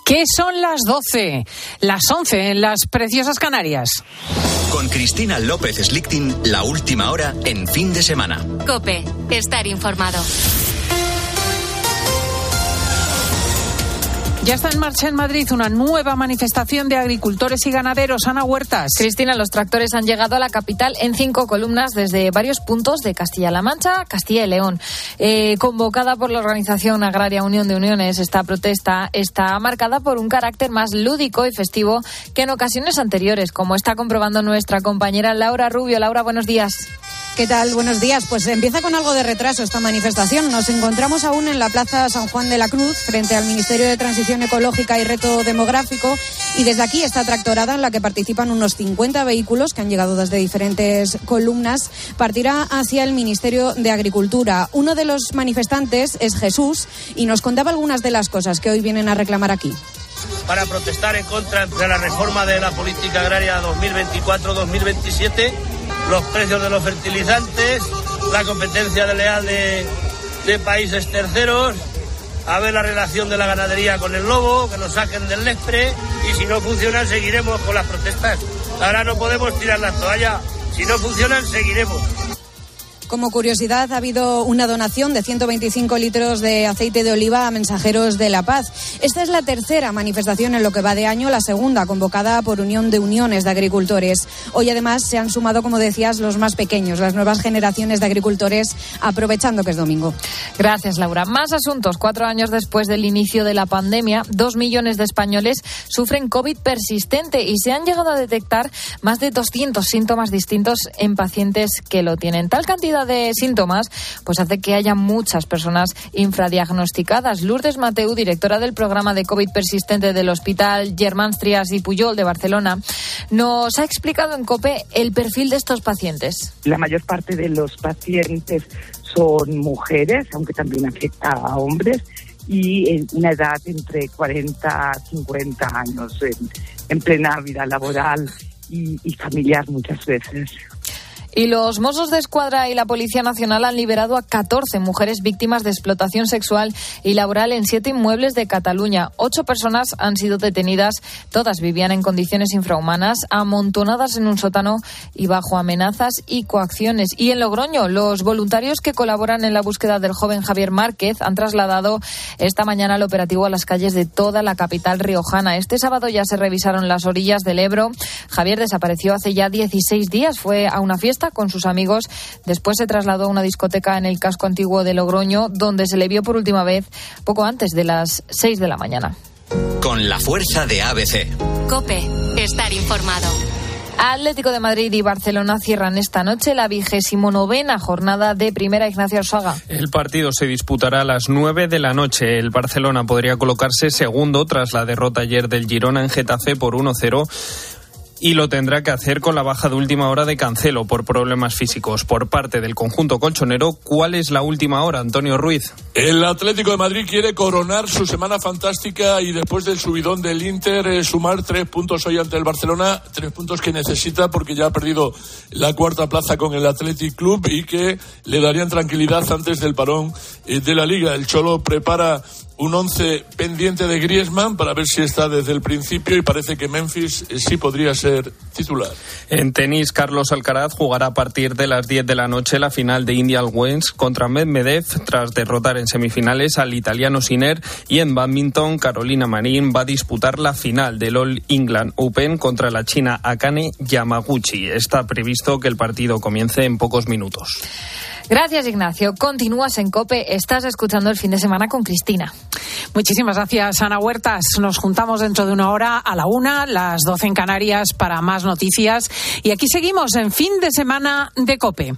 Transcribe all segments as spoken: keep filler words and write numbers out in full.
¿Qué son las doce? Las once en las preciosas Canarias. Con Cristina López Slichting, la última hora en Fin de Semana. COPE, estar informado. Ya está en marcha en Madrid una nueva manifestación de agricultores y ganaderos. Ana Huertas. Cristina, los tractores han llegado a la capital en cinco columnas desde varios puntos de Castilla-La Mancha, Castilla y León. Eh, convocada por la organización agraria Unión de Uniones, esta protesta está marcada por un carácter más lúdico y festivo que en ocasiones anteriores, como está comprobando nuestra compañera Laura Rubio. Laura, buenos días. ¿Qué tal? Buenos días. Pues empieza con algo de retraso esta manifestación. Nos encontramos aún en la Plaza San Juan de la Cruz, frente al Ministerio de Transición Ecológica y Reto Demográfico, y desde aquí esta tractorada, en la que participan unos cincuenta vehículos que han llegado desde diferentes columnas, partirá hacia el Ministerio de Agricultura. Uno de los manifestantes es Jesús y nos contaba algunas de las cosas que hoy vienen a reclamar aquí. Para protestar en contra de la reforma de la política agraria dos mil veinticuatro dos mil veintisiete, los precios de los fertilizantes, la competencia desleal de, de países terceros, a ver la relación de la ganadería con el lobo, que nos saquen del Lespre, y si no funcionan seguiremos con las protestas. Ahora no podemos tirar la toalla, si no funcionan seguiremos. Como curiosidad, ha habido una donación de ciento veinticinco litros de aceite de oliva a Mensajeros de la Paz. Esta es la tercera manifestación en lo que va de año, la segunda convocada por Unión de Uniones de Agricultores. Hoy, además, se han sumado, como decías, los más pequeños, las nuevas generaciones de agricultores, aprovechando que es domingo. Gracias, Laura. Más asuntos. Cuatro años después del inicio de la pandemia, dos millones de españoles sufren COVID persistente y se han llegado a detectar más de doscientos síntomas distintos en pacientes que lo tienen. Tal cantidad de síntomas pues hace que haya muchas personas infradiagnosticadas. Lourdes Mateu, directora del programa de COVID persistente del Hospital Germans Trias y Pujol de Barcelona, nos ha explicado en COPE el perfil de estos pacientes. La mayor parte de los pacientes son mujeres, aunque también afecta a hombres, y en una edad entre cuarenta a cincuenta años, en, en plena vida laboral y, y familiar muchas veces. Y los Mossos de Escuadra y la Policía Nacional han liberado a catorce mujeres víctimas de explotación sexual y laboral en siete inmuebles de Cataluña. Ocho personas han sido detenidas. Todas vivían en condiciones infrahumanas, amontonadas en un sótano y bajo amenazas y coacciones. Y en Logroño, los voluntarios que colaboran en la búsqueda del joven Javier Márquez han trasladado esta mañana el operativo a las calles de toda la capital riojana. Este sábado ya se revisaron las orillas del Ebro. Javier desapareció hace ya dieciséis días. Fue a una fiesta con sus amigos. Después se trasladó a una discoteca en el casco antiguo de Logroño, donde se le vio por última vez poco antes de las seis de la mañana. Con la fuerza de A B C. COPE, estar informado. Atlético de Madrid y Barcelona cierran esta noche la vigésimo novena jornada de Primera. Ignacio Arzuaga. El partido se disputará a las nueve de la noche. El Barcelona podría colocarse segundo tras la derrota ayer del Girona en Getafe por uno cero. Y lo tendrá que hacer con la baja de última hora de Cancelo por problemas físicos. Por parte del conjunto colchonero, ¿cuál es la última hora, Antonio Ruiz? El Atlético de Madrid quiere coronar su semana fantástica y después del subidón del Inter eh, sumar tres puntos hoy ante el Barcelona, tres puntos que necesita porque ya ha perdido la cuarta plaza con el Athletic Club y que le darían tranquilidad antes del parón eh, de la Liga. El Cholo prepara un once pendiente de Griezmann para ver si está desde el principio y parece que Memphis eh, sí podría ser titular. En tenis, Carlos Alcaraz jugará a partir de las diez de la noche la final de Indian Wells contra Medvedev tras derrotar en semifinales al italiano Sinner, y en bádminton Carolina Marín va a disputar la final del All England Open contra la china Akane Yamaguchi. Está previsto que el partido comience en pocos minutos. Gracias, Ignacio. Continúas en COPE. Estás escuchando el Fin de Semana con Cristina. Muchísimas gracias, Ana Huertas. Nos juntamos dentro de una hora a la una, las doce en Canarias, para más noticias. Y aquí seguimos en Fin de Semana de COPE.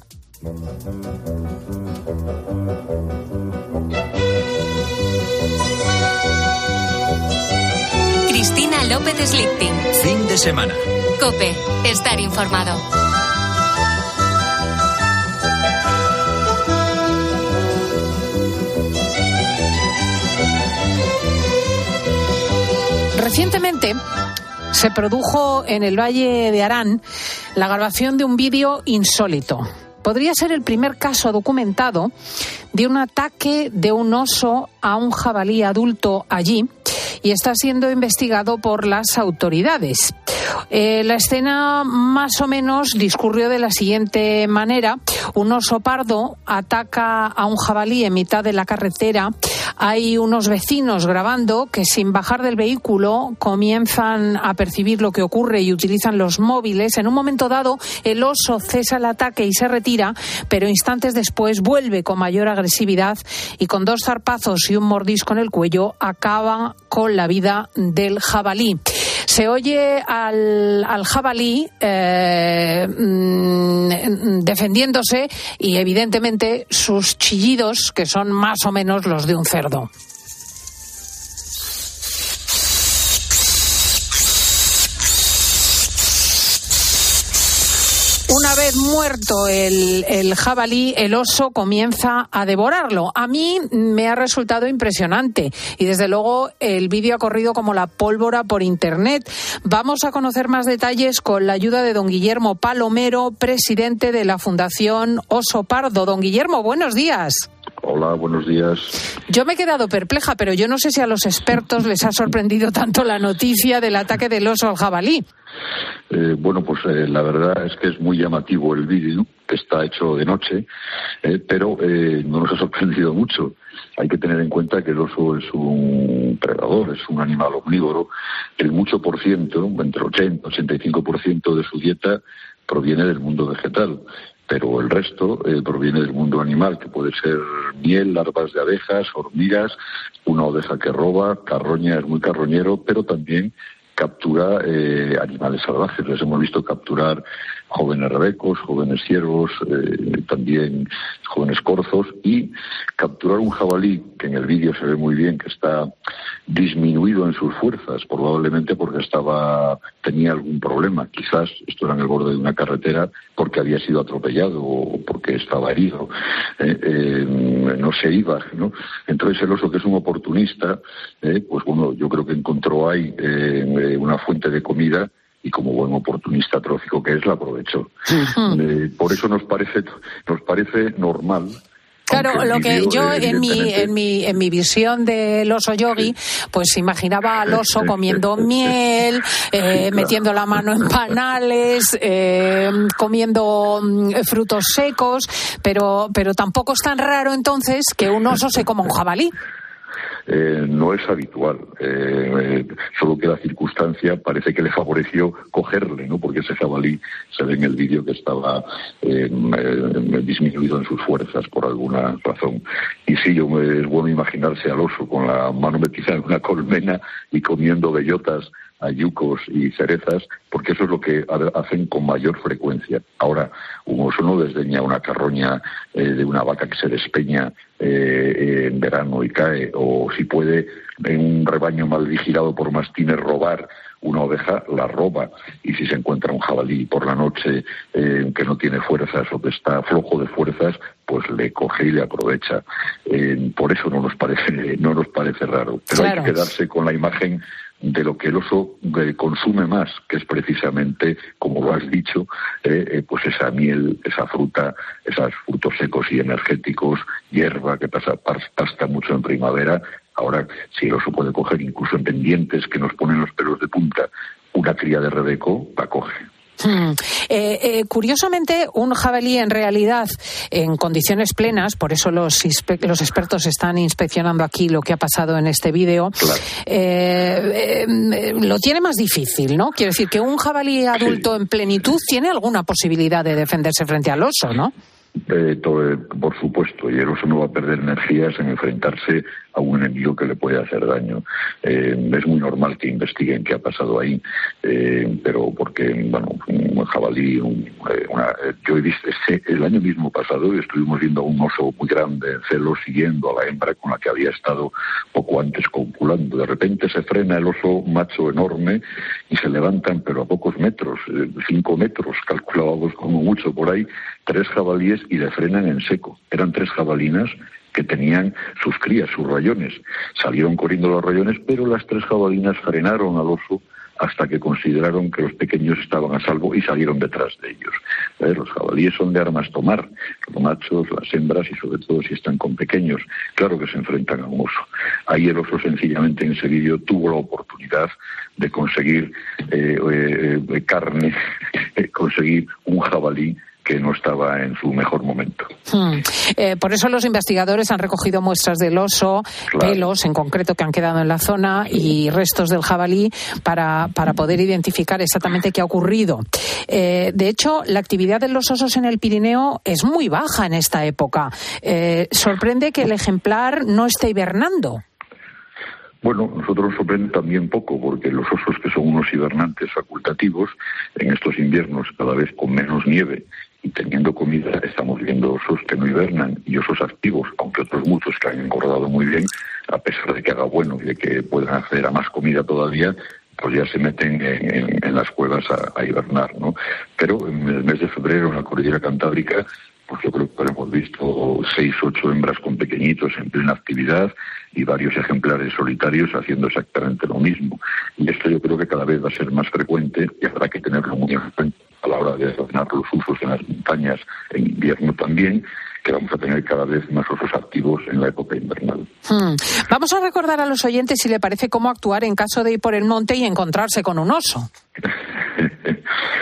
Cristina López Slichting. Fin de Semana. COPE, estar informado. Recientemente se produjo en el Valle de Arán la grabación de un vídeo insólito. Podría ser el primer caso documentado de un ataque de un oso a un jabalí adulto allí y está siendo investigado por las autoridades. Eh, la escena más o menos discurrió de la siguiente manera. Un oso pardo ataca a un jabalí en mitad de la carretera. Hay unos vecinos grabando que sin bajar del vehículo comienzan a percibir lo que ocurre y utilizan los móviles. En un momento dado el oso cesa el ataque y se retira, pero instantes después vuelve con mayor agresividad y con dos zarpazos y un mordisco en el cuello acaba con la vida del jabalí. Se oye al, al jabalí eh, mm, defendiéndose y evidentemente sus chillidos, que son más o menos los de un cerdo. Una vez muerto el, el jabalí, el oso comienza a devorarlo. A mí me ha resultado impresionante y desde luego el vídeo ha corrido como la pólvora por internet. Vamos a conocer más detalles con la ayuda de don Guillermo Palomero, presidente de la Fundación Oso Pardo. Don Guillermo, buenos días. Hola, buenos días. Yo me he quedado perpleja, pero yo no sé si a los expertos les ha sorprendido tanto la noticia del ataque del oso al jabalí. Eh, bueno, pues eh, la verdad es que es muy llamativo el vídeo, que está hecho de noche, eh, pero eh, no nos ha sorprendido mucho. Hay que tener en cuenta que el oso es un predador, es un animal omnívoro. El mucho por ciento, entre ochenta y ochenta y cinco por ciento de su dieta proviene del mundo vegetal, pero el resto eh, proviene del mundo animal, que puede ser miel, larvas de abejas, hormigas, una oveja que roba, carroña, es muy carroñero, pero también captura eh, animales salvajes. Les hemos visto capturar jóvenes rebecos, jóvenes ciervos, eh, también jóvenes corzos, y capturar un jabalí, que en el vídeo se ve muy bien que está disminuido en sus fuerzas, probablemente porque estaba tenía algún problema, quizás esto era en el borde de una carretera porque había sido atropellado o porque estaba herido, eh, eh, no se iba, ¿no? Entonces el oso, que es un oportunista, eh, pues bueno, yo creo que encontró ahí eh, una fuente de comida y como buen oportunista trófico que es, la aprovechó. Uh-huh. Eh, por eso nos parece nos parece normal. Claro, lo que yo en mi en mi en mi visión del oso yogi, pues imaginaba al oso comiendo miel, eh, metiendo la mano en panales, eh, comiendo frutos secos, pero pero tampoco es tan raro entonces que un oso se coma un jabalí. Eh, no es habitual, eh, eh, solo que la circunstancia parece que le favoreció cogerle, ¿no? Porque ese jabalí se ve en el vídeo que estaba eh, eh, disminuido en sus fuerzas por alguna razón. Y sí, yo me, es bueno imaginarse al oso con la mano metida en una colmena y comiendo bellotas, ayucos y cerezas, porque eso es lo que hacen con mayor frecuencia. Ahora, un oso no desdeña una carroña eh, de una vaca que se despeña eh, en verano y cae, o si puede, en un rebaño mal vigilado por mastines, robar una oveja, la roba, y si se encuentra un jabalí por la noche eh, que no tiene fuerzas o que está flojo de fuerzas, pues le coge y le aprovecha. Eh, por eso no nos parece no nos parece raro, pero claro, hay que quedarse con la imagen de lo que el oso eh, consume más, que es precisamente, como lo has dicho, eh, eh, pues esa miel, esa fruta, esos frutos secos y energéticos, hierba que pasa, pasta mucho en primavera. Ahora, si el oso puede coger incluso en pendientes que nos ponen los pelos de punta una cría de rebeco, la coge. Hmm. Eh, eh, curiosamente, un jabalí en realidad en condiciones plenas, por eso los, inspe- los expertos están inspeccionando aquí lo que ha pasado en este vídeo, claro. eh, eh, lo tiene más difícil, ¿no? Quiero decir que un jabalí adulto sí. en plenitud tiene alguna posibilidad de defenderse frente al oso, ¿no? Eh, todo, eh, por supuesto, y el oso no va a perder energías en enfrentarse a un enemigo que le puede hacer daño. Eh, es muy normal que investiguen qué ha pasado ahí, eh, pero porque, bueno, un jabalí, un, eh, una, yo he visto, este, el año mismo pasado estuvimos viendo a un oso muy grande en celo siguiendo a la hembra con la que había estado poco antes copulando. De repente se frena el oso macho enorme y se levantan, pero a pocos metros, eh, cinco metros, calculábamos como mucho por ahí, tres jabalíes y le frenan en seco. Eran tres jabalinas que tenían sus crías, sus rayones. Salieron corriendo los rayones, pero las tres jabalinas frenaron al oso hasta que consideraron que los pequeños estaban a salvo y salieron detrás de ellos. ¿Eh? Los jabalíes son de armas tomar, los machos, las hembras y sobre todo si están con pequeños, claro que se enfrentan a un oso. Ahí el oso sencillamente en ese vídeo tuvo la oportunidad de conseguir eh, eh, carne, conseguir un jabalí que no estaba en su mejor momento. Hmm. Eh, por eso los investigadores han recogido muestras del oso, claro. pelos en concreto que han quedado en la zona y restos del jabalí para, para poder identificar exactamente qué ha ocurrido. Eh, de hecho, la actividad de los osos en el Pirineo es muy baja en esta época. Eh, sorprende que el ejemplar no esté hibernando. Bueno, nosotros nos sorprende también poco, porque los osos, que son unos hibernantes facultativos, en estos inviernos cada vez con menos nieve y teniendo comida, estamos viendo osos que no hibernan y osos activos, aunque otros muchos que han engordado muy bien, a pesar de que haga bueno y de que puedan acceder a más comida todavía, pues ya se meten en, en, en las cuevas a, a hibernar, ¿no? Pero en el mes de febrero, en la cordillera cantábrica, pues yo creo que hemos visto seis, ocho hembras con pequeñitos en plena actividad y varios ejemplares solitarios haciendo exactamente lo mismo. Y esto yo creo que cada vez va a ser más frecuente y habrá que tenerlo muy en cuenta a la hora de ordenar los usos en las montañas en invierno también, que vamos a tener cada vez más osos activos en la época invernal. Hmm. Vamos a recordar a los oyentes, si le parece, cómo actuar en caso de ir por el monte y encontrarse con un oso. eh,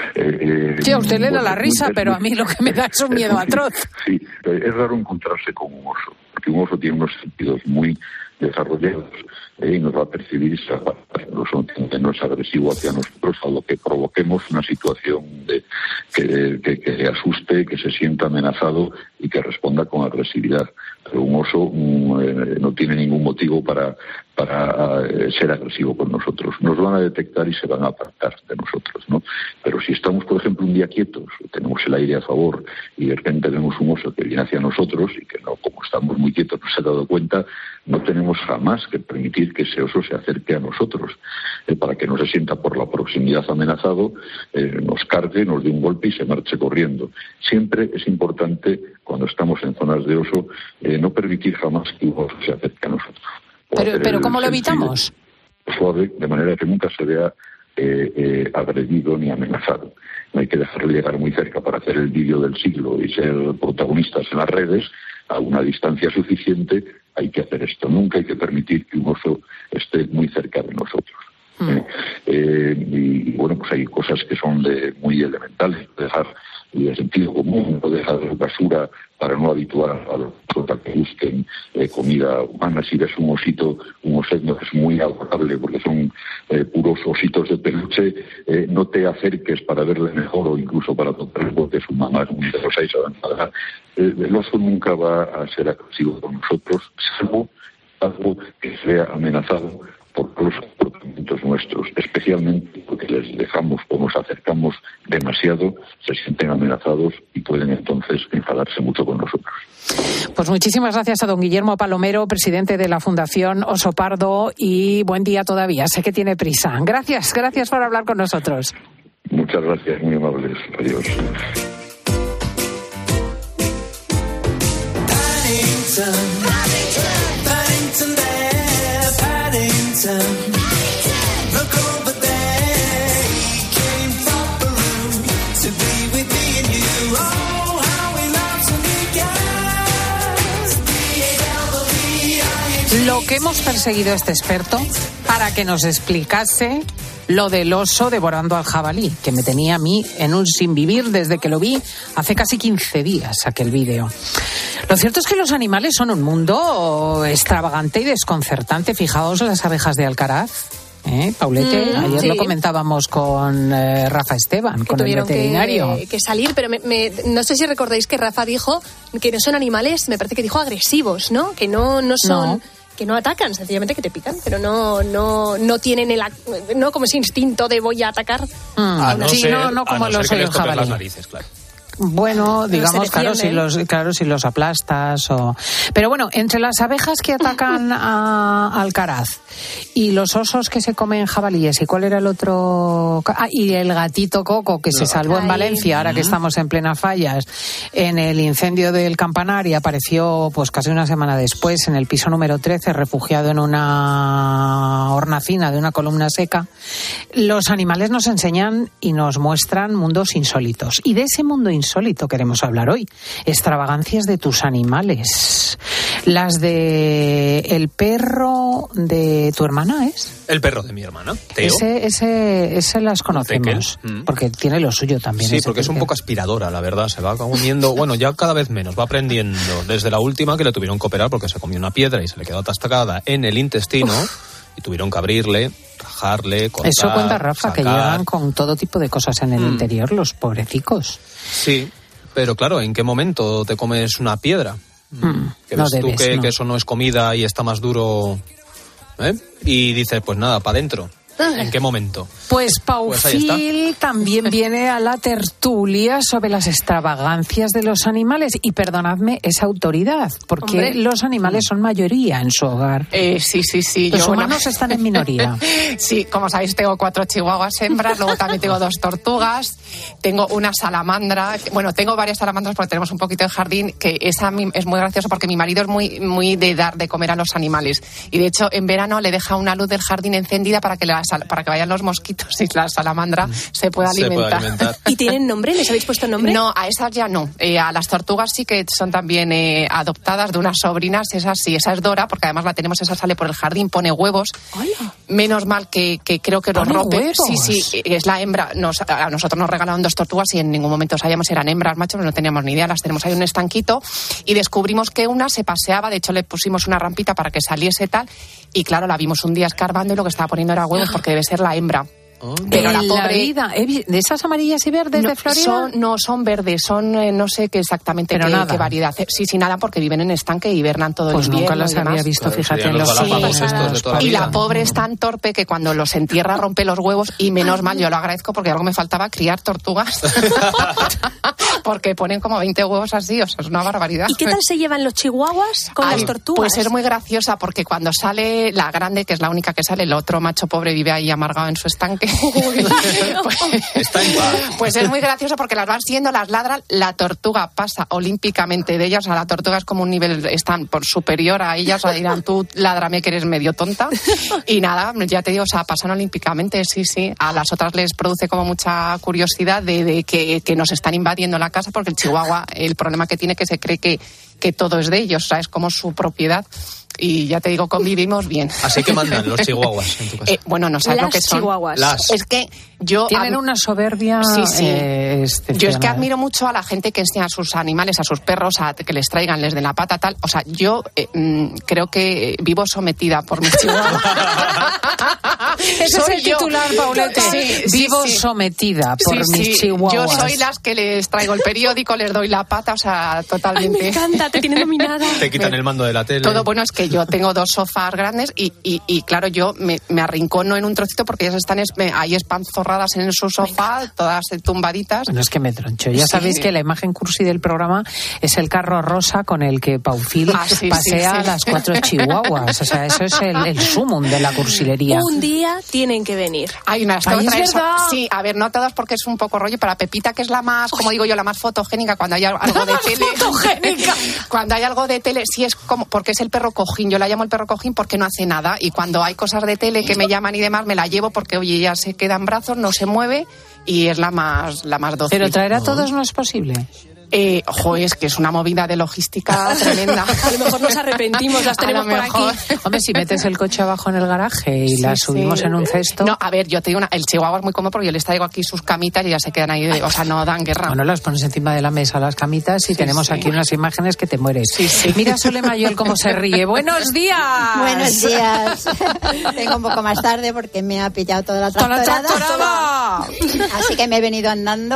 eh, sí, a usted le da bueno, la risa, pero a mí lo que me da es un miedo muy, atroz. Sí, es raro encontrarse con un oso, porque un oso tiene unos sentidos muy desarrollados eh, y nos va a percibir esa parte. No, son, no es agresivo hacia nosotros, a lo que provoquemos una situación de, que, que, que le asuste, que se sienta amenazado y que responda con agresividad. Pero un oso um, eh, no tiene ningún motivo para, para uh, ser agresivo con nosotros. Nos van a detectar y se van a apartar de nosotros, ¿no? Pero si estamos, por ejemplo, un día quietos, tenemos el aire a favor y de repente vemos un oso que viene hacia nosotros y que no, como estamos muy quietos, no se ha dado cuenta, no tenemos jamás que permitir que ese oso se acerque a nosotros, eh, para que no se sienta por la proximidad amenazado, eh, nos cargue, nos dé un golpe y se marche corriendo. Siempre es importante, cuando estamos en zonas de oso, eh, no permitir jamás que un oso se acerque a nosotros. Pero, pero ¿cómo lo evitamos? Suave, de manera que nunca se vea eh, eh, agredido ni amenazado. No hay que dejarle llegar muy cerca para hacer el vídeo del siglo y ser protagonistas en las redes. A una distancia suficiente hay que hacer esto. Nunca hay que permitir que un oso esté muy cerca de nosotros. Mm. Eh, eh, y, y bueno, pues hay cosas que son de muy elementales. Dejar de sentido común, no dejar basura para no habituar a los otros que busquen eh, comida humana. Si ves un osito, un osito que es muy adorable porque son eh, puros ositos de peluche, eh, no te acerques para verle mejor o incluso para tocarle porque su mamá es muy celosa y se va a enfadar. Eh, el oso nunca va a ser agresivo con nosotros, salvo algo que sea amenazado por los comportamientos nuestros, especialmente porque les dejamos o nos acercamos demasiado, se sienten amenazados y pueden entonces enfadarse mucho con nosotros. Pues muchísimas gracias a don Guillermo Palomero, presidente de la Fundación Oso Pardo, y buen día todavía, sé que tiene prisa. Gracias, gracias por hablar con nosotros. Muchas gracias, muy amables. Adiós. Lo que hemos perseguido a este experto para que nos explicase lo del oso devorando al jabalí, que me tenía a mí en un sinvivir desde que lo vi hace casi quince días, aquel vídeo. Lo cierto es que los animales son un mundo extravagante y desconcertante. Fijaos las abejas de Alcaraz. ¿Eh, Paulete? Mm, Ayer sí. Lo comentábamos con eh, Rafa Esteban, que con el veterinario. Que, que salir, pero me, me, no sé si recordáis que Rafa dijo que no son animales, me parece que dijo agresivos, ¿no? Que no, no son... No. Que no atacan, sencillamente que te pican, pero no no no tienen el no como ese instinto de voy a atacar. Mm, a no, sí, ser, no, no como los no jabalí. Las narices, claro. bueno, digamos, claro, si los, claro, si los aplastas o... Pero bueno, entre las abejas que atacan a Alcaraz y los osos que se comen jabalíes, ¿y cuál era el otro? Ah, y el gatito Coco que se salvó en Valencia, ahora que estamos en plena Fallas, en el incendio del Campanar, y apareció pues casi una semana después en el piso número trece, refugiado en una hornacina de una columna seca. Los animales nos enseñan y nos muestran mundos insólitos. Y de ese mundo insólito queremos hablar hoy. Extravagancias de tus animales. Las de el perro de tu hermana, ¿es? El perro de mi hermana, Teo. Ese, ese, ese las conocemos, mm. porque tiene lo suyo también. Sí, porque es un poco aspiradora, la verdad. Se va comiendo, bueno, ya cada vez menos, va aprendiendo. Desde la última que le tuvieron que operar porque se comió una piedra y se le quedó atascada en el intestino. Uf. Y tuvieron que abrirle, rajarle, cortar, eso cuenta Rafa, sacar. Que llegan con todo tipo de cosas en el mm. interior, los pobrecicos. Sí, pero claro, ¿en qué momento te comes una piedra? Mm. ¿Que no ves debes, tú que, no. que eso no es comida y está más duro? ¿Eh? Y dices, pues nada, para adentro. ¿En qué momento? Pues Paufil pues también viene a la tertulia sobre las extravagancias de los animales. Y perdonadme, es autoridad, porque Hombre. los animales son mayoría en su hogar. Eh, sí, sí, sí. Los yo, humanos bueno, están en minoría. Sí, como sabéis, tengo cuatro chihuahuas hembras, luego también tengo dos tortugas, tengo una salamandra. Bueno, tengo varias salamandras porque tenemos un poquito de jardín, que esa es muy gracioso porque mi marido es muy, muy de dar de comer a los animales. Y de hecho, en verano le deja una luz del jardín encendida para que la para que vayan los mosquitos y la salamandra se pueda se alimentar. Puede alimentar. ¿Y tienen nombre? ¿Les habéis puesto nombre? No, a esas ya no. Eh, a las tortugas sí que son también eh, adoptadas de unas sobrinas. Esa sí, esa es Dora, porque además la tenemos, esa sale por el jardín, pone huevos. Hola. Menos mal que, que creo que los rompe. Huevos. Sí, sí, es la hembra. Nos, a nosotros nos regalaron dos tortugas y en ningún momento sabíamos si eran hembras, machos, no teníamos ni idea. Las tenemos ahí en un estanquito y descubrimos que una se paseaba. De hecho, le pusimos una rampita para que saliese tal. Y claro, la vimos un día escarbando y lo que estaba poniendo era huevos porque debe ser la hembra. Oh, pero la pobre... vida, ¿de esas amarillas y verdes no, de Florida? Son, no, son verdes, son eh, no sé qué exactamente qué, qué variedad. Sí, sí, nada, porque viven en estanque y hibernan todo pues el invierno. Pues nunca las había visto, claro, fíjate, en los galápagos sí, estos de toda la y vida. la pobre es tan torpe que cuando los entierra rompe los huevos y menos mal, yo lo agradezco porque algo me faltaba, criar tortugas. Porque ponen como veinte huevos así, o sea, es una barbaridad. ¿Y qué tal se llevan los chihuahuas con Ay, las tortugas? Pues es muy graciosa porque cuando sale la grande, que es la única que sale, el otro macho pobre vive ahí amargado en su estanque. Pues, está en paz. Pues es muy gracioso porque las van siguiendo, las ladran, la tortuga pasa olímpicamente de ellas, o sea, la tortuga es como un nivel, están por superior a ellas, o sea, dirán tú, ládrame que eres medio tonta, y nada, ya te digo, o sea, pasan olímpicamente, sí, sí, a las otras les produce como mucha curiosidad de, de que, que nos están invadiendo la casa, porque el chihuahua, el problema que tiene es que se cree que, que todo es de ellos, o sea, es como su propiedad. Y ya te digo, convivimos bien. Así que mandan los chihuahuas en tu casa. Eh, bueno, no sabes Las lo que son. Chihuahuas. Las. Es que yo... Tienen ad... una soberbia sí, sí. Eh, yo es que admiro mucho a la gente que enseña a sus animales, a sus perros, a que les traigan, les den la pata, tal. O sea, yo eh, mm, creo que vivo sometida por mis chihuahuas. Ese es el yo. titular, Paulete. Sí, sí, vivo sí. sometida por sí, mis sí. chihuahuas. Yo soy las que les traigo el periódico, les doy la pata, o sea, totalmente. Ay, me encanta, te tienen dominada. Te quitan el mando de la tele. Todo bueno es que yo tengo dos sofás grandes y, y, y claro, yo me, me arrincono en un trocito porque ellas están es, me, ahí espanzorradas en su sofá, Venga. todas tumbaditas. Bueno, es que me troncho. Ya sí. sabéis que la imagen cursi del programa es el carro rosa con el que Paufil ah, sí, pasea sí, sí. a las cuatro chihuahuas. O sea, eso es el, el sumum de la cursilería. Un día tienen que venir. Hay unas Ay, es verdad. Sí, a ver, no todas porque es un poco rollo. Para Pepita, que es la más, como digo yo, la más fotogénica, cuando hay algo de tele. Fotogénica. Cuando hay algo de tele, sí es como, porque es el perro cojín. Yo la llamo el perro cojín porque no hace nada. Y cuando hay cosas de tele que me llaman y demás, me la llevo porque, oye, ella se queda en brazos, no se mueve y es la más, la más dócil. Pero traer a todos no es posible. Eh, ojo, es que es una movida de logística tremenda. A lo mejor nos arrepentimos, las tenemos por aquí. Hombre, si metes el coche abajo en el garaje y sí, las subimos sí. en un cesto. No, a ver, yo te digo, una, el chihuahua es muy cómodo porque yo les traigo aquí sus camitas y ya se quedan ahí, o sea, no dan guerra. Bueno, las pones encima de la mesa las camitas y sí, tenemos sí. aquí unas imágenes que te mueres. Sí, sí. Mira Sole Mayol cómo se ríe. ¡Buenos días! Buenos días. Vengo un poco más tarde porque me ha pillado toda la tractorada. ¡Toda la tractorada! Así que me he venido andando.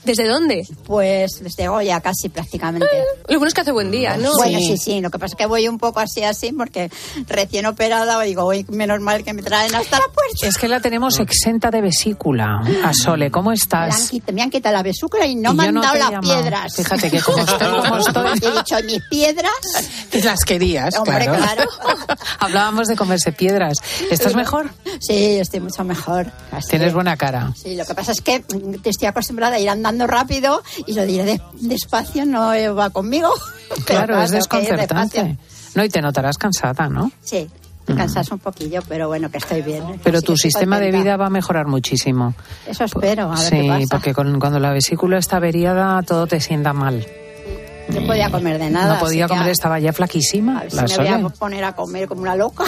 ¿Desde dónde? Pues desde Goya casi prácticamente. Eh, lo bueno es que hace buen día, ¿no? Bueno, sí, sí. Lo que pasa es que voy un poco así, así, porque recién operada, digo, uy, menos mal que me traen hasta la puerta. Es que la tenemos exenta de vesícula. A Sole, ¿cómo estás? Me han, quitado, me han quitado la vesícula y no y me han no dado las llamo. piedras. Fíjate que como estoy, como estoy... He dicho, mis piedras... Las querías, Hombre, claro. claro. Hablábamos de comerse piedras. ¿Estás mejor? Sí, estoy mucho mejor. Así Tienes de... buena cara. Sí, lo que pasa es que te estoy acostumbrada a ir andando rápido y lo diré de, despacio no va conmigo. Claro, es desconcertante. No, y te notarás cansada, ¿no? Sí, te cansas un poquillo, pero bueno, que estoy bien. Pero tu sistema contenta. de vida va a mejorar muchísimo. Eso espero, a ver sí, qué pasa. Sí, porque con, cuando la vesícula está averiada todo te sienta mal. No podía comer de nada. No podía comer, a... estaba ya flaquísima. A ver si la me Sole. voy a poner a comer como una loca.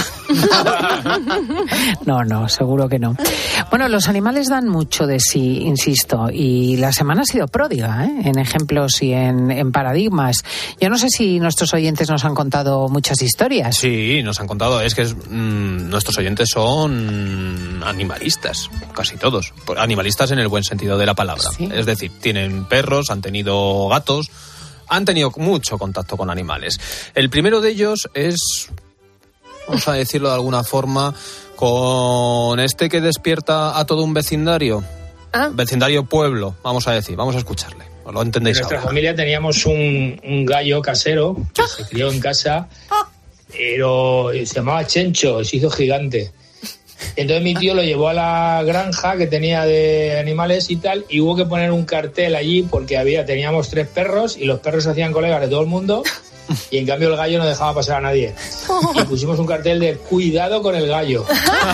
No, no, seguro que no. Bueno, los animales dan mucho de sí, insisto, y la semana ha sido pródiga, ¿eh? En ejemplos y en, en paradigmas. Yo no sé si nuestros oyentes nos han contado muchas historias. Sí, nos han contado. Es que es, mmm, nuestros oyentes son animalistas, casi todos. Animalistas en el buen sentido de la palabra. ¿Sí? Es decir, tienen perros, han tenido gatos... Han tenido mucho contacto con animales. El primero de ellos es, vamos a decirlo de alguna forma, con este que despierta a todo un vecindario. ¿Ah? Vecindario pueblo, vamos a decir. Vamos a escucharle. ¿Os lo entendéis? En nuestra ahora? familia teníamos un, un gallo casero que se crió en casa, pero se llamaba Chencho, se hizo gigante. Entonces mi tío lo llevó a la granja que tenía de animales y tal, y hubo que poner un cartel allí porque había teníamos tres perros y los perros se hacían colegas de todo el mundo y en cambio el gallo no dejaba pasar a nadie. Y pusimos un cartel de cuidado con el gallo.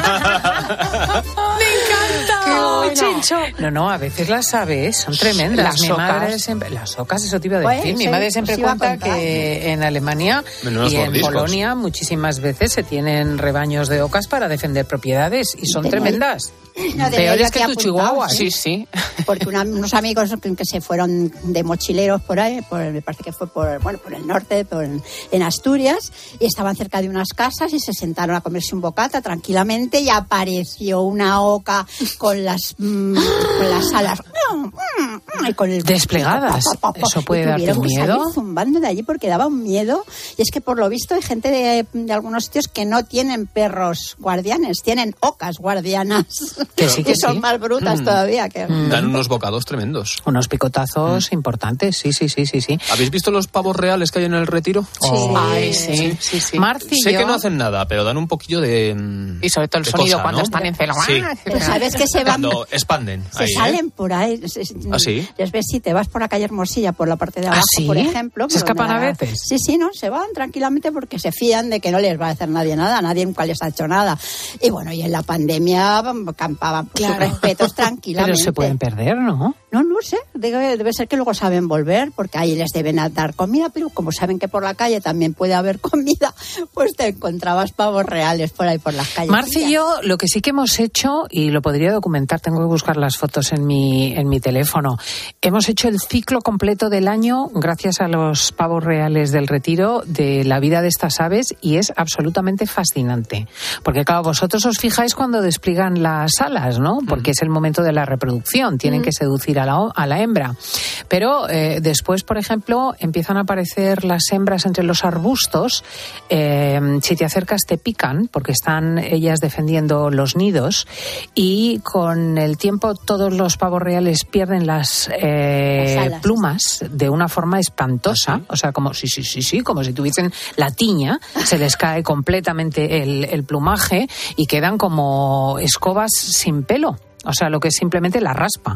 ¡Me encanta! ¡Oh, Chencho! No, no, a veces las aves son tremendas. Las Mi ocas. madre siempre, las ocas, eso te iba a decir. Pues, Mi sí, madre siempre pues cuenta que en Alemania Menudos y en mordiscos. Polonia muchísimas veces se tienen rebaños de ocas para defender propiedades y son tremendas. No, Peores que tus apuntado, chihuahuas. Sí, sí. Porque una, unos amigos que, que se fueron de mochileros por ahí, por, me parece que fue por, bueno, por el norte, por, en Asturias, y estaban cerca de unas casas y se sentaron a comerse un bocata tranquilamente y apareció una oca con las, mmm, con las alas y con el desplegadas. Pa, pa, pa, pa, ¿Eso puede darte tuvieron miedo? Que salir zumbando de allí porque daba un miedo. Y es que por lo visto hay gente de, de algunos sitios que no tienen perros guardianes, tienen ocas guardianas. Que sí, que son sí. más brutas Mm. todavía. Que... Mm. Dan unos bocados tremendos. Unos picotazos mm. importantes, sí, sí, sí, sí, sí. ¿Habéis visto los pavos reales que hay en el Retiro? Sí. Oh. Ay, sí, sí, sí. sí. Marci, sé yo... que no hacen nada, pero dan un poquillo de... Y sobre todo el sonido cosa, cuando ¿no? están en celo. Sí. Pero sabes que se van... Cuando expanden. Se ahí, salen ¿eh? por ahí. ¿Ah, sí? Les ves si te vas por la calle Hermosilla, por la parte de abajo, ¿Ah, sí? por ejemplo. ¿Se escapan la... a veces? Sí, sí, no, se van tranquilamente porque se fían de que no les va a hacer nadie nada, nadie nunca les ha hecho nada. Y bueno, y en la pandemia campaban por claro. sus respetos tranquilamente. Pero se pueden perder, ¿no? No, no sé, debe, debe ser que luego saben volver, porque ahí les deben dar comida, pero como saben que por la calle también puede haber comida, pues te encontrabas pavos reales por ahí por las calles. Marci y yo, lo que sí que hemos hecho, y lo podría documentar, tengo que buscar las fotos en mi, en mi teléfono, hemos hecho el ciclo completo del año, gracias a los pavos reales del Retiro, de la vida de estas aves, y es absolutamente fascinante. Porque claro, vosotros os fijáis cuando despliegan las alas, ¿no? Porque mm. es el momento de la reproducción, tienen mm. que seducir a la, a la hembra. Pero eh, después, por ejemplo, empiezan a aparecer las hembras entre los arbustos. Eh, si te acercas te pican, porque están ellas defendiendo los nidos, y con el tiempo todos los pavos reales pierden las, eh, las plumas de una forma espantosa. ¿Ah, sí? O sea, como sí, sí, sí, sí, como si tuviesen la tiña, se les cae completamente el, el plumaje y quedan como escobas sin pelo. O sea, lo que es simplemente la raspa.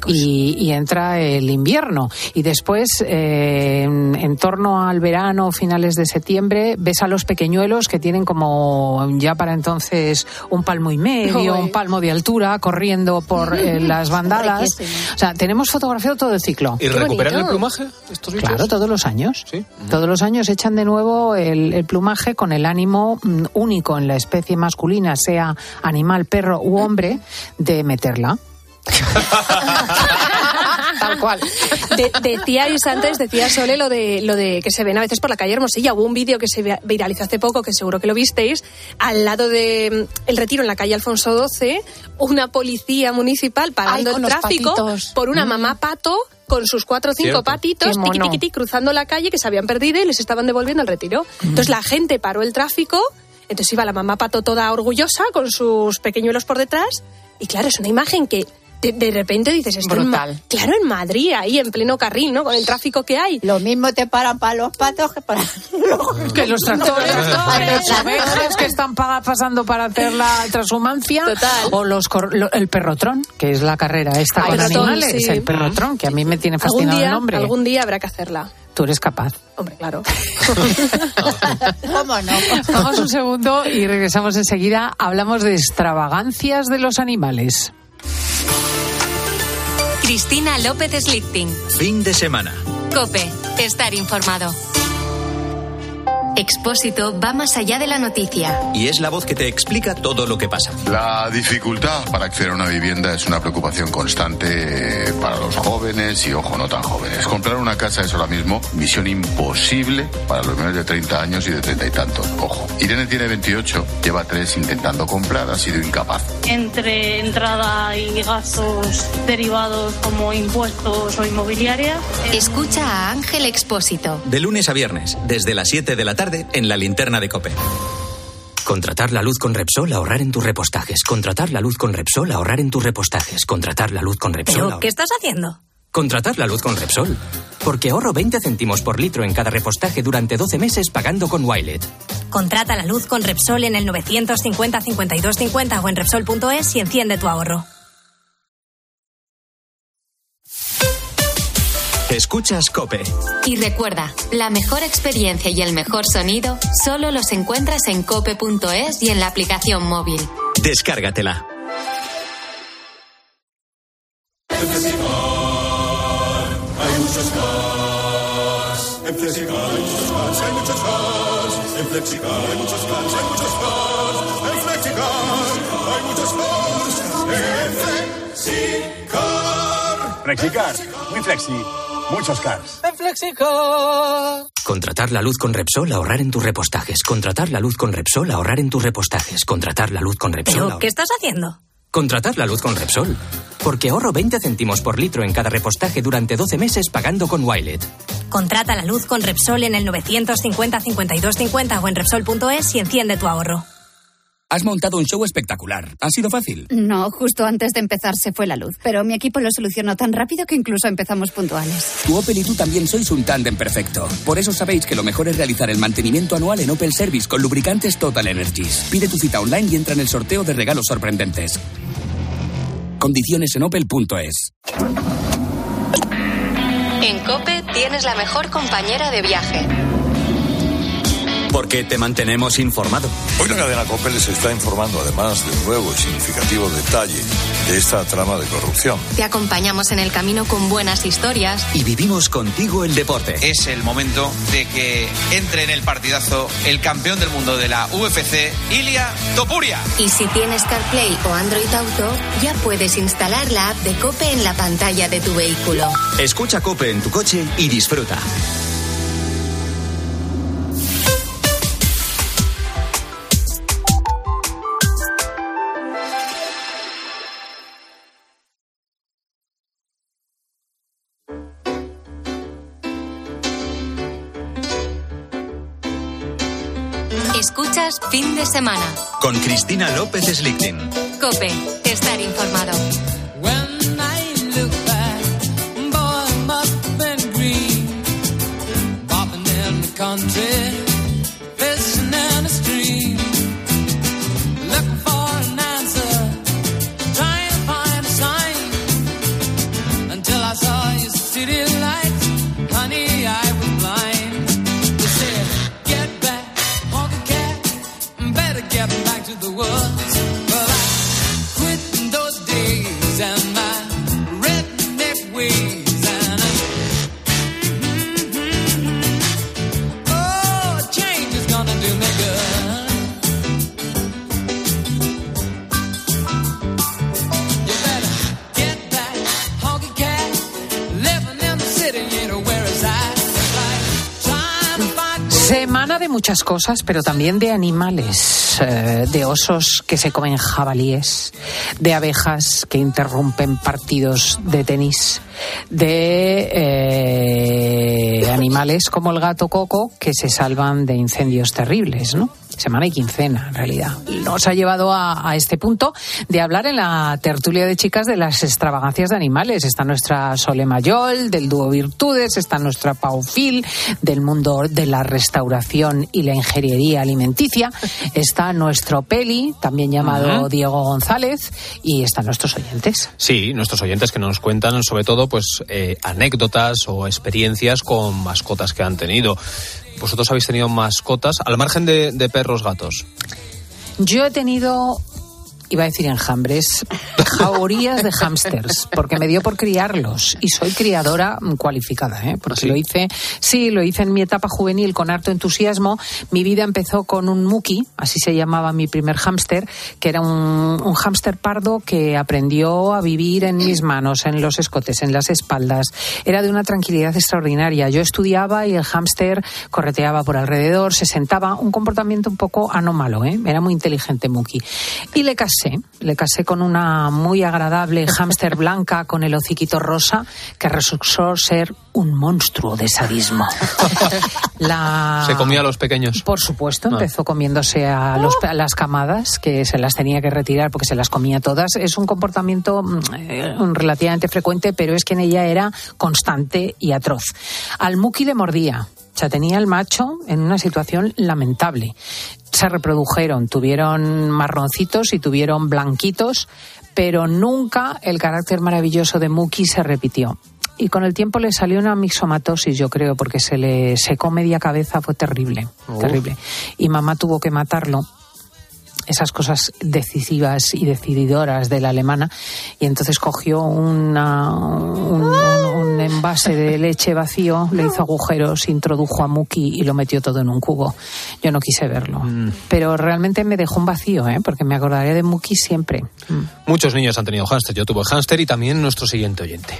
Y, y entra el invierno. Y después, eh, en, en torno al verano, finales de septiembre, ves a los pequeñuelos que tienen como ya para entonces un palmo y medio, un palmo de altura, corriendo por eh, las bandadas. O sea, tenemos fotografiado todo el ciclo. ¿Y recuperan el plumaje estos bichos? Claro, todos los años. ¿Sí? Todos los años echan de nuevo el, el plumaje con el ánimo mm, único en la especie masculina, sea animal, perro u hombre, de meterla. Tal tal cual. De, decíais antes, decía Sole, lo de, lo de que se ven a veces por la calle Hermosilla. Hubo un vídeo que se viralizó hace poco, que seguro que lo visteis, al lado de El Retiro, en la calle Alfonso doce, una policía municipal parando Ay, el tráfico por una mm. mamá pato con sus cuatro o cinco Cierto. patitos, tiqui, tiqui, tiqui, cruzando la calle, que se habían perdido y les estaban devolviendo el Retiro. Mm. Entonces la gente paró el tráfico, entonces iba la mamá pato toda orgullosa con sus pequeñuelos por detrás, y claro, es una imagen que de, de repente dices, esto brutal. En, claro, en Madrid, ahí en pleno carril, ¿no? Con el tráfico que hay. Lo mismo te paran para los patos que para los, que los tractores, no, los abejas que están pasando para hacer la transhumancia. Total. O los lo, el perrotrón, que es la carrera esta Ay, con perrotón, animales, sí. el perrotrón, que a mí me tiene fascinado algún día, el nombre. Algún día habrá que hacerla. Tú eres capaz. Hombre, claro. ¿Cómo no? Vamos un segundo y regresamos enseguida. Hablamos de extravagancias de los animales. Cristina López Slichting. Fin de semana. COPE. Estar informado. Expósito va más allá de la noticia. Y es la voz que te explica todo lo que pasa. La dificultad para acceder a una vivienda es una preocupación constante para los jóvenes y, ojo, no tan jóvenes. Comprar una casa es ahora mismo misión imposible para los menores de treinta años y de treinta y tantos. Ojo. Irene tiene veintiocho, lleva tres intentando comprar, ha sido incapaz. Entre entrada y gastos derivados como impuestos o inmobiliaria. Escucha a Ángel Expósito. De lunes a viernes, desde las siete de la tarde, en la linterna de COPE. Contratar la luz con Repsol, ahorrar en tus repostajes. Contratar la luz con Repsol, ahorrar en tus repostajes. Contratar la luz con Repsol. ¿Pero qué estás haciendo? Contratar la luz con Repsol. Porque ahorro veinte céntimos por litro en cada repostaje durante doce meses pagando con Wilet. Contrata la luz con Repsol en el novecientos cincuenta cincuenta y dos cincuenta o en Repsol punto es y enciende tu ahorro. Escuchas COPE. Y recuerda, la mejor experiencia y el mejor sonido solo los encuentras en cope punto es y en la aplicación móvil. Descárgatela. En Flexicar hay muchos cars. En Flexicar hay muchos cars, hay muchos cars. En Flexicar hay muchos cars, hay muchos cars. En Flexicar hay muchos cars. En Flexicar. Flexicar, muy flexi. Muchos cars. En Flexicar. Contratar la luz con Repsol, ahorrar en tus repostajes. Contratar la luz con Repsol, ahorrar en tus repostajes. Contratar la luz con Repsol. ¿Pero qué estás haciendo? Contratar la luz con Repsol. Porque ahorro veinte céntimos por litro en cada repostaje durante doce meses pagando con Wilet. Contrata la luz con Repsol en el novecientos cincuenta cincuenta y dos cincuenta o en Repsol punto es y enciende tu ahorro. Has montado un show espectacular. ¿Ha sido fácil? No, justo antes de empezar se fue la luz. Pero mi equipo lo solucionó tan rápido que incluso empezamos puntuales. Tu Opel y tú también sois un tándem perfecto. Por eso sabéis que lo mejor es realizar el mantenimiento anual en Opel Service con lubricantes Total Energies. Pide tu cita online y entra en el sorteo de regalos sorprendentes. Condiciones en opel punto es. En COPE tienes la mejor compañera de viaje. Porque te mantenemos informado. Hoy la cadena COPE les está informando, además de un nuevo y significativo detalle de esta trama de corrupción. Te acompañamos en el camino con buenas historias. Y vivimos contigo el deporte. Es el momento de que entre en el partidazo el campeón del mundo de la U F C, Ilia Topuria. Y si tienes CarPlay o Android Auto, ya puedes instalar la app de COPE en la pantalla de tu vehículo. Escucha COPE en tu coche y disfruta. Escuchas Fin de Semana. Con Cristina López Slichting. COPE. Estar informado. Emana de muchas cosas, pero también de animales, eh, de osos que se comen jabalíes, de abejas que interrumpen partidos de tenis, de eh, animales como el gato Coco que se salvan de incendios terribles, ¿no? Semana y quincena, en realidad. Nos ha llevado a, a este punto de hablar en la tertulia de chicas de las extravagancias de animales. Está nuestra Sole Mayol, del dúo Virtudes, está nuestra Pau Fil, del mundo de la restauración y la ingeniería alimenticia, está nuestro Peli, también llamado uh-huh. Diego González, y están nuestros oyentes. Sí, nuestros oyentes que nos cuentan sobre todo pues eh, anécdotas o experiencias con mascotas que han tenido. ¿Vosotros habéis tenido mascotas, al margen de, de perros, gatos? Yo he tenido, iba a decir enjambres, jaurías de hámsters, porque me dio por criarlos y soy criadora cualificada, ¿eh? Porque ¿sí? lo hice, sí, lo hice en mi etapa juvenil con harto entusiasmo. Mi vida empezó con un Muki, así se llamaba mi primer hámster, que era un, un hámster pardo que aprendió a vivir en mis manos, en los escotes, en las espaldas. Era de una tranquilidad extraordinaria. Yo estudiaba y el hámster correteaba por alrededor, se sentaba, un comportamiento un poco anómalo, ¿eh? Era muy inteligente Muki. Y le casé. Le casé con una muy agradable hámster blanca con el hociquito rosa que resultó ser un monstruo de sadismo. La... ¿Se comía a los pequeños? Por supuesto, no. Empezó comiéndose a, los, a las camadas, que se las tenía que retirar porque se las comía todas. Es un comportamiento eh, relativamente frecuente, pero es que en ella era constante y atroz. Al Muki le mordía. O sea, tenía el macho en una situación lamentable. Se reprodujeron, tuvieron marroncitos y tuvieron blanquitos, pero nunca el carácter maravilloso de Muki se repitió. Y con el tiempo le salió una mixomatosis, yo creo, porque se le secó media cabeza, fue terrible, Uf. terrible. Y mamá tuvo que matarlo. Esas cosas decisivas y decididoras de la alemana, y entonces cogió una, un, un, un envase de leche vacío, le hizo agujeros, introdujo a Muki y lo metió todo en un cubo. Yo no quise verlo, mm. pero realmente me dejó un vacío, ¿eh? Porque me acordaré de Muki siempre. Mm. Muchos niños han tenido hámster, yo tuve hámster y también nuestro siguiente oyente.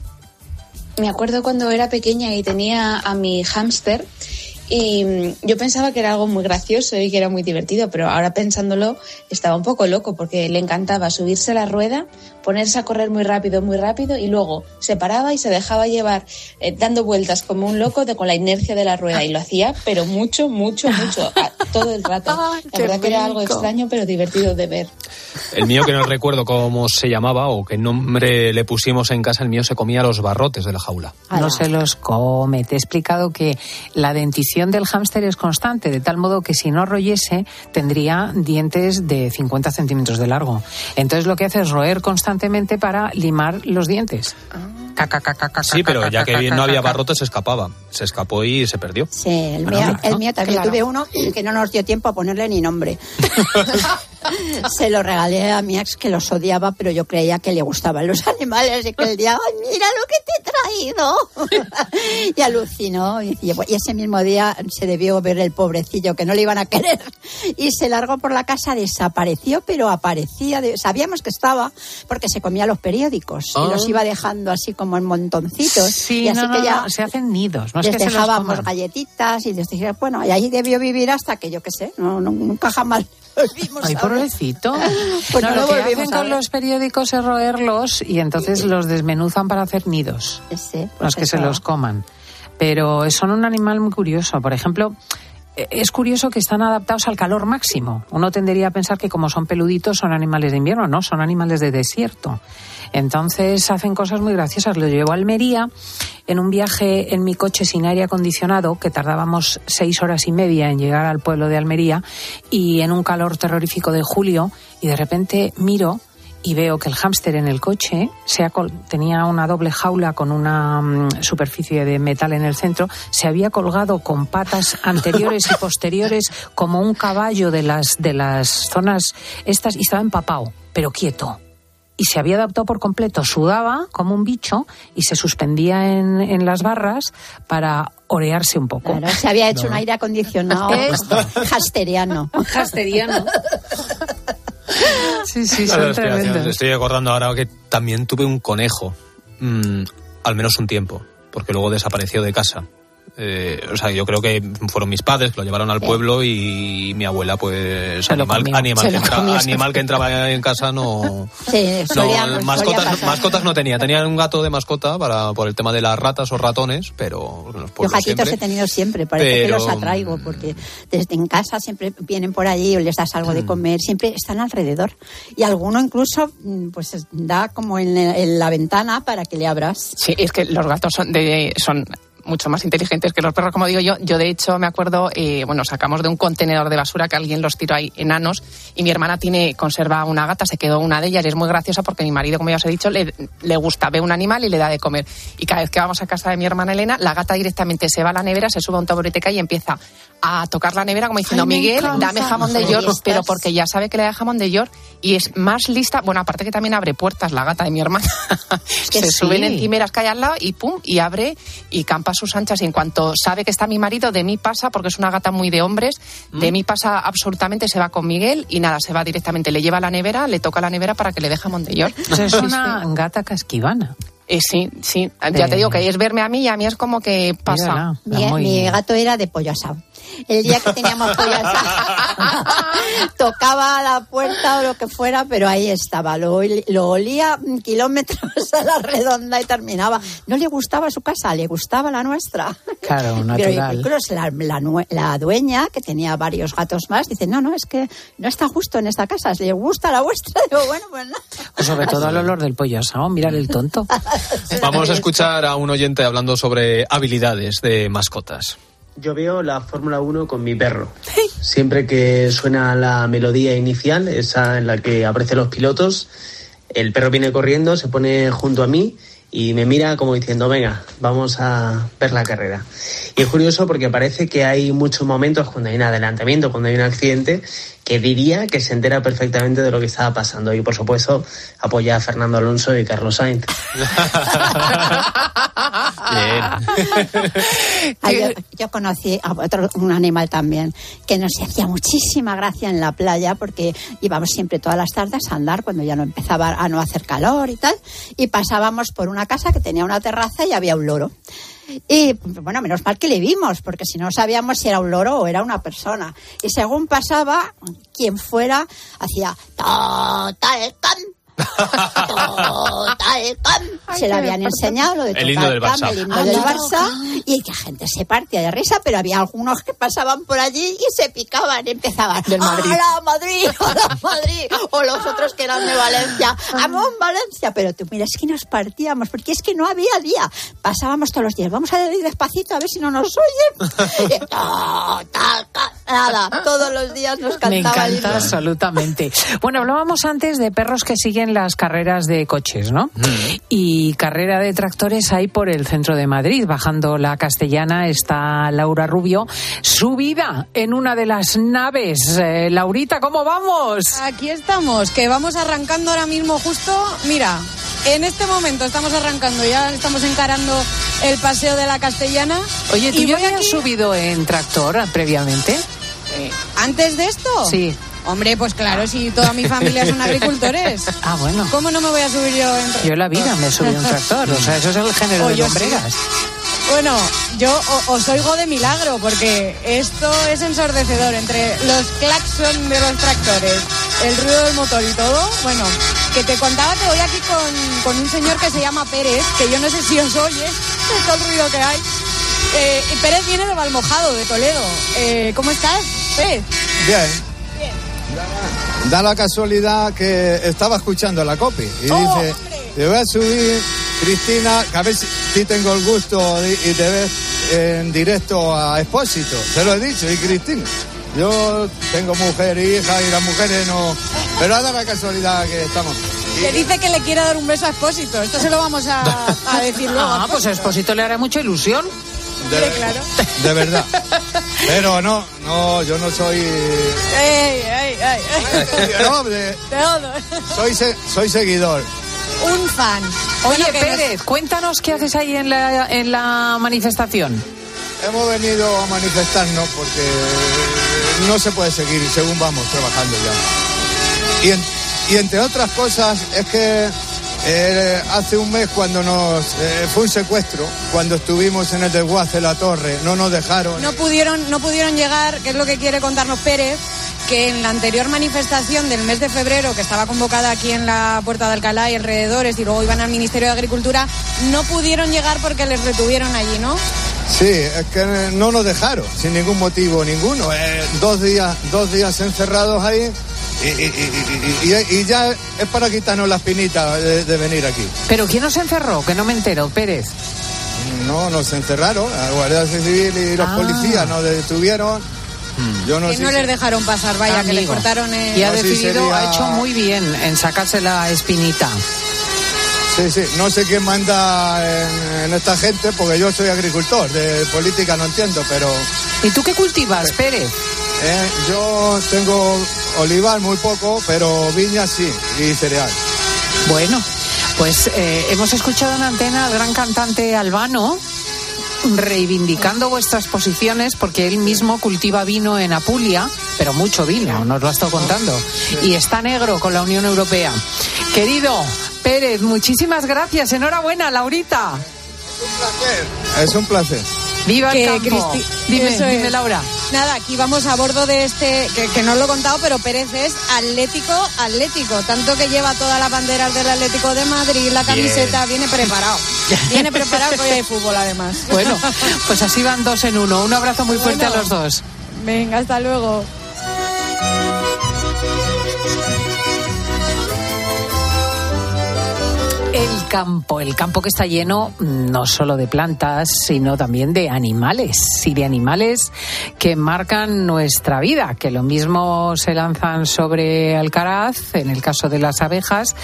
Me acuerdo cuando era pequeña y tenía a mi hámster. Y yo pensaba que era algo muy gracioso y que era muy divertido, pero ahora pensándolo estaba un poco loco porque le encantaba subirse a la rueda, ponerse a correr muy rápido, muy rápido y luego se paraba y se dejaba llevar eh, dando vueltas como un loco de, con la inercia de la rueda, y lo hacía pero mucho, mucho, mucho, a, todo el rato. La verdad que era algo extraño pero divertido de ver. El mío, que no recuerdo cómo se llamaba o qué nombre le pusimos en casa, el mío se comía los barrotes de la jaula. No se los come. Te he explicado que la dentición del hámster es constante, de tal modo que si no royese tendría dientes de cincuenta centímetros de largo. Entonces lo que hace es roer constantemente para limar los dientes. Caca, caca, caca, sí, pero ya que caca, no había caca. barrotes se escapaba. Se escapó y se perdió. Sí, el mío, Bueno, el ¿no? mío también. Claro. Tuve uno que no nos dio tiempo a ponerle ni nombre. Se lo regalé a mi ex, que los odiaba, pero yo creía que le gustaban los animales y que el día, ¡ay, mira lo que te he traído! Y alucinó. Y, y ese mismo día se debió ver el pobrecillo, que no le iban a querer. Y se largó por la casa, desapareció, pero aparecía. De, sabíamos que estaba, porque se comía los periódicos. Oh. Y los iba dejando así como en montoncitos. Sí, y así no, no, que ya no, se hacen nidos. No es les que se los dejábamos coman. galletitas y les dije, bueno, y ahí debió vivir hasta que yo qué sé, no, no, nunca jamás volvimos Ay, a ver. pobrecito. Pues no, no lo lo que volvimos hacen a con ver. los periódicos es roerlos y entonces los desmenuzan para hacer nidos. Sí, pues los que eso. se los coman. Pero son un animal muy curioso. Por ejemplo, es curioso que están adaptados al calor máximo. Uno tendería a pensar que como son peluditos son animales de invierno. No, son animales de desierto. Entonces hacen cosas muy graciosas. Lo llevo a Almería en un viaje en mi coche sin aire acondicionado, que tardábamos seis horas y media en llegar al pueblo de Almería, y en un calor terrorífico de julio, y de repente miro y veo que el hámster en el coche se ha col- tenía una doble jaula con una um, superficie de metal en el centro, se había colgado con patas anteriores y posteriores como un caballo de las, de las zonas estas, y estaba empapado, pero quieto. Y se había adaptado por completo, sudaba como un bicho y se suspendía en, en las barras para orearse un poco. Claro, se había hecho No. un aire acondicionado hasteriano. Hasteriano. Sí, sí, Claro, son estoy, haciendo- tremendos. estoy acordando ahora que también tuve un conejo, mmm, al menos un tiempo, porque luego desapareció de casa. Eh, o sea, yo creo que fueron mis padres que lo llevaron al pueblo y mi abuela, pues, animal, animal, que entra, animal que entraba en casa no... Sí, solía, no pues, mascotas, solía mascotas no tenía. Tenía un gato de mascota para por el tema de las ratas o ratones, pero... Los yo gatitos siempre. he tenido siempre, parece pero... que los atraigo, porque desde en casa siempre vienen por allí o les das algo de comer, siempre están alrededor. Y alguno incluso, pues, da como en, en la ventana para que le abras. Sí, es que los gatos son de... son mucho más inteligentes que los perros, como digo yo. Yo, de hecho, me acuerdo, eh, bueno, sacamos de un contenedor de basura que alguien los tiró ahí enanos y mi hermana tiene conserva una gata, se quedó una de ellas y es muy graciosa porque mi marido, como ya os he dicho, le, le gusta, ve un animal y le da de comer. Y cada vez que vamos a casa de mi hermana Elena, la gata directamente se va a la nevera, se sube a un taburete y empieza a tocar la nevera como diciendo, Ay, Miguel, dame jamón de York, pero porque ya sabe que le da jamón de York y es más lista. Bueno, aparte que también abre puertas la gata de mi hermana. Se sí. suben en cimeras que hay al lado y pum, y abre y campa sus anchas y en cuanto sabe que está mi marido, de mí pasa, porque es una gata muy de hombres, mm. de mí pasa absolutamente, se va con Miguel y nada, se va directamente, le lleva a la nevera, le toca la nevera para que le deje jamón de York. Es una gata casquivana. Eh, sí, sí, ya te digo que es verme a mí y a mí es como que pasa. Mi, muy... mi gato era de pollo asado. El día que teníamos pollo asado, tocaba la puerta o lo que fuera, pero ahí estaba. Lo, lo olía kilómetros a la redonda y terminaba. No le gustaba su casa, le gustaba la nuestra. Claro, natural. Pero la, la, la dueña, que tenía varios gatos más, dice, no, no, es que no está justo en esta casa, le gusta la vuestra. Digo, bueno, pues no. Pues sobre todo al olor del pollo asado, mirar el tonto. Vamos a escuchar a un oyente hablando sobre habilidades de mascotas. Yo veo la Fórmula uno con mi perro. Siempre que suena la melodía inicial, esa en la que aparecen los pilotos, el perro viene corriendo, se pone junto a mí y me mira como diciendo, venga, vamos a ver la carrera. Y es curioso porque parece que hay muchos momentos cuando hay un adelantamiento, cuando hay un accidente, que diría que se entera perfectamente de lo que estaba pasando. Y, por supuesto, apoya a Fernando Alonso y Carlos Sainz. Ay, yo, yo conocí a otro, un animal también que nos hacía muchísima gracia en la playa porque íbamos siempre todas las tardes a andar cuando ya no empezaba a no hacer calor y tal, y pasábamos por una casa que tenía una terraza y había un loro. Y bueno, menos mal que le vimos, porque si no sabíamos si era un loro o era una persona. Y según pasaba, quien fuera, hacía total can. Total can. Se lo habían enseñado lo de el himno del Barça, el himno del Barça, y la gente se partía de risa, pero había algunos que pasaban por allí y se picaban, empezaban del Madrid. ¡Hola Madrid! ¡Hola Madrid! O los otros que eran de Valencia, ¡Amón Valencia! Pero tú, mira, es que nos partíamos, porque es que no había día. Pasábamos todos los días, vamos a ir despacito a ver si no nos oyen. Y, total can. Nada, todos los días nos cantaba. Me encanta el himno. Absolutamente. Bueno, hablábamos antes de perros que siguen las carreras de coches, ¿no? Mm. Y carrera de tractores hay por el centro de Madrid. Bajando la Castellana está Laura Rubio, subida en una de las naves. Eh, Laurita, ¿cómo vamos? Aquí estamos, que vamos arrancando ahora mismo justo, mira, en este momento estamos arrancando, ya estamos encarando el paseo de la Castellana. Oye, ¿tú y ya voy habías aquí... subido en tractor previamente? Eh, ¿Antes de esto? Sí. Hombre, pues claro, si toda mi familia son agricultores. Ah, bueno. ¿Cómo no me voy a subir yo en tractor? Yo en la vida me he subido en tractor, o sea, eso es el género o de yo lombregas. Sí. Bueno, yo o, os oigo de milagro, porque esto es ensordecedor, entre los claxon de los tractores, el ruido del motor y todo. Bueno, que te contaba que voy aquí con, con un señor que se llama Pérez, que yo no sé si os oye, es todo el ruido que hay. Eh, y Pérez viene de Valmojado, de Toledo. Eh, ¿Cómo estás, Pérez? Bien. Da la casualidad que estaba escuchando la copy y oh, dice, hombre. Te voy a subir, Cristina, a ver si, si tengo el gusto de, y te ves en directo a Expósito. Se lo he dicho, y Cristina, yo tengo mujer e hija y las mujeres no... Pero da la casualidad que estamos... Le dice que le quiere dar un beso a Expósito. Esto se lo vamos a, a decir luego. Ah, pues a Expósito le hará mucha ilusión. De, claro. De verdad. Pero no, no, yo no soy... Ey, ey, ey, ey. No, de... soy, se, soy seguidor. Un fan. Oye, bueno, Pérez, nos... cuéntanos qué haces ahí en la, en la manifestación. Hemos venido a manifestarnos porque no se puede seguir según vamos trabajando ya. Y, en, y entre otras cosas es que Eh, hace un mes cuando nos... Eh, fue un secuestro, cuando estuvimos en el desguace de la torre, no nos dejaron. No pudieron, no pudieron llegar, que es lo que quiere contarnos Pérez, que en la anterior manifestación del mes de febrero, que estaba convocada aquí en la Puerta de Alcalá y alrededores, y luego iban al Ministerio de Agricultura, no pudieron llegar porque les retuvieron allí, ¿no? Sí, es que no nos dejaron, sin ningún motivo ninguno. Eh, dos días, dos días encerrados ahí. Y, y, y, y, y ya es para quitarnos la espinita de, de venir aquí. ¿Pero quién nos encerró? Que no me entero, Pérez. No, nos encerraron, la Guardia Civil y los ah. policías nos detuvieron. Hmm. Yo no que sé no si... les dejaron pasar, vaya, Amigo. que les cortaron el... Y ha no, decidido, si sería... ha hecho muy bien en sacarse la espinita. Sí, sí, no sé quién manda en, en esta gente, porque yo soy agricultor, de política no entiendo, pero... ¿Y tú qué cultivas, eh, Pérez? Eh, yo tengo olivar muy poco, pero viña sí, y cereal. Bueno, pues eh, hemos escuchado en antena al gran cantante Albano reivindicando vuestras posiciones, porque él mismo cultiva vino en Apulia, pero mucho vino, nos lo ha estado contando, y está negro con la Unión Europea. Querido Pérez, muchísimas gracias, enhorabuena, Laurita. Es un placer. Es un placer. ¡Viva el que campo! Cristi... Dime, dime, es. Laura. Nada, aquí vamos a bordo de este, que, que no os lo he contado, pero Pérez es atlético, atlético. Tanto que lleva todas las banderas del Atlético de Madrid, la camiseta, Bien. viene preparado. Viene preparado, que hoy hay fútbol además. Bueno, pues así van dos en uno. Un abrazo muy fuerte bueno, a los dos. Venga, hasta luego. El campo, el campo que está lleno no solo de plantas, sino también de animales, y de animales que marcan nuestra vida, que lo mismo se lanzan sobre Alcaraz, en el caso de las abejas,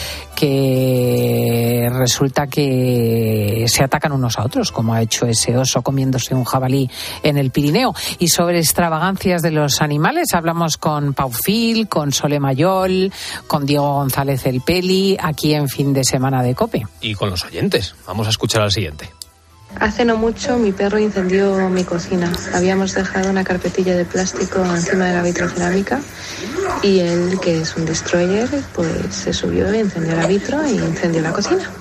que resulta que se atacan unos a otros, como ha hecho ese oso comiéndose un jabalí en el Pirineo. Y sobre extravagancias de los animales hablamos con Pau Fil, con Sole Mayol, con Diego González El Peli, aquí en Fin de Semana de COPE. Y con los oyentes. Vamos a escuchar al siguiente. Hace no mucho mi perro incendió mi cocina. Habíamos dejado una carpetilla de plástico encima de la vitrocerámica y él, que es un destroyer, pues se subió y encendió la vitro y incendió la cocina.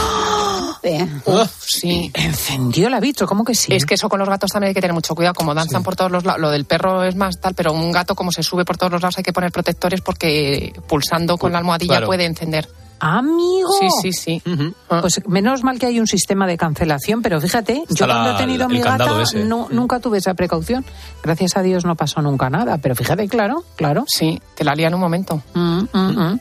Uf, sí, encendió la vitro, ¿cómo que sí? Es que eso con los gatos también hay que tener mucho cuidado, como danzan sí. por todos los lados. Lo del perro es más tal, pero un gato como se sube por todos los lados hay que poner protectores porque pulsando con la almohadilla claro. puede encender. Amigo. Sí, sí, sí. Uh-huh. Pues menos mal que hay un sistema de cancelación, pero fíjate, Está yo la, cuando he tenido mi gata no, uh-huh. nunca tuve esa precaución. Gracias a Dios no pasó nunca nada, pero fíjate, claro, claro. Sí, te la lía en un momento. Uh-huh. Uh-huh.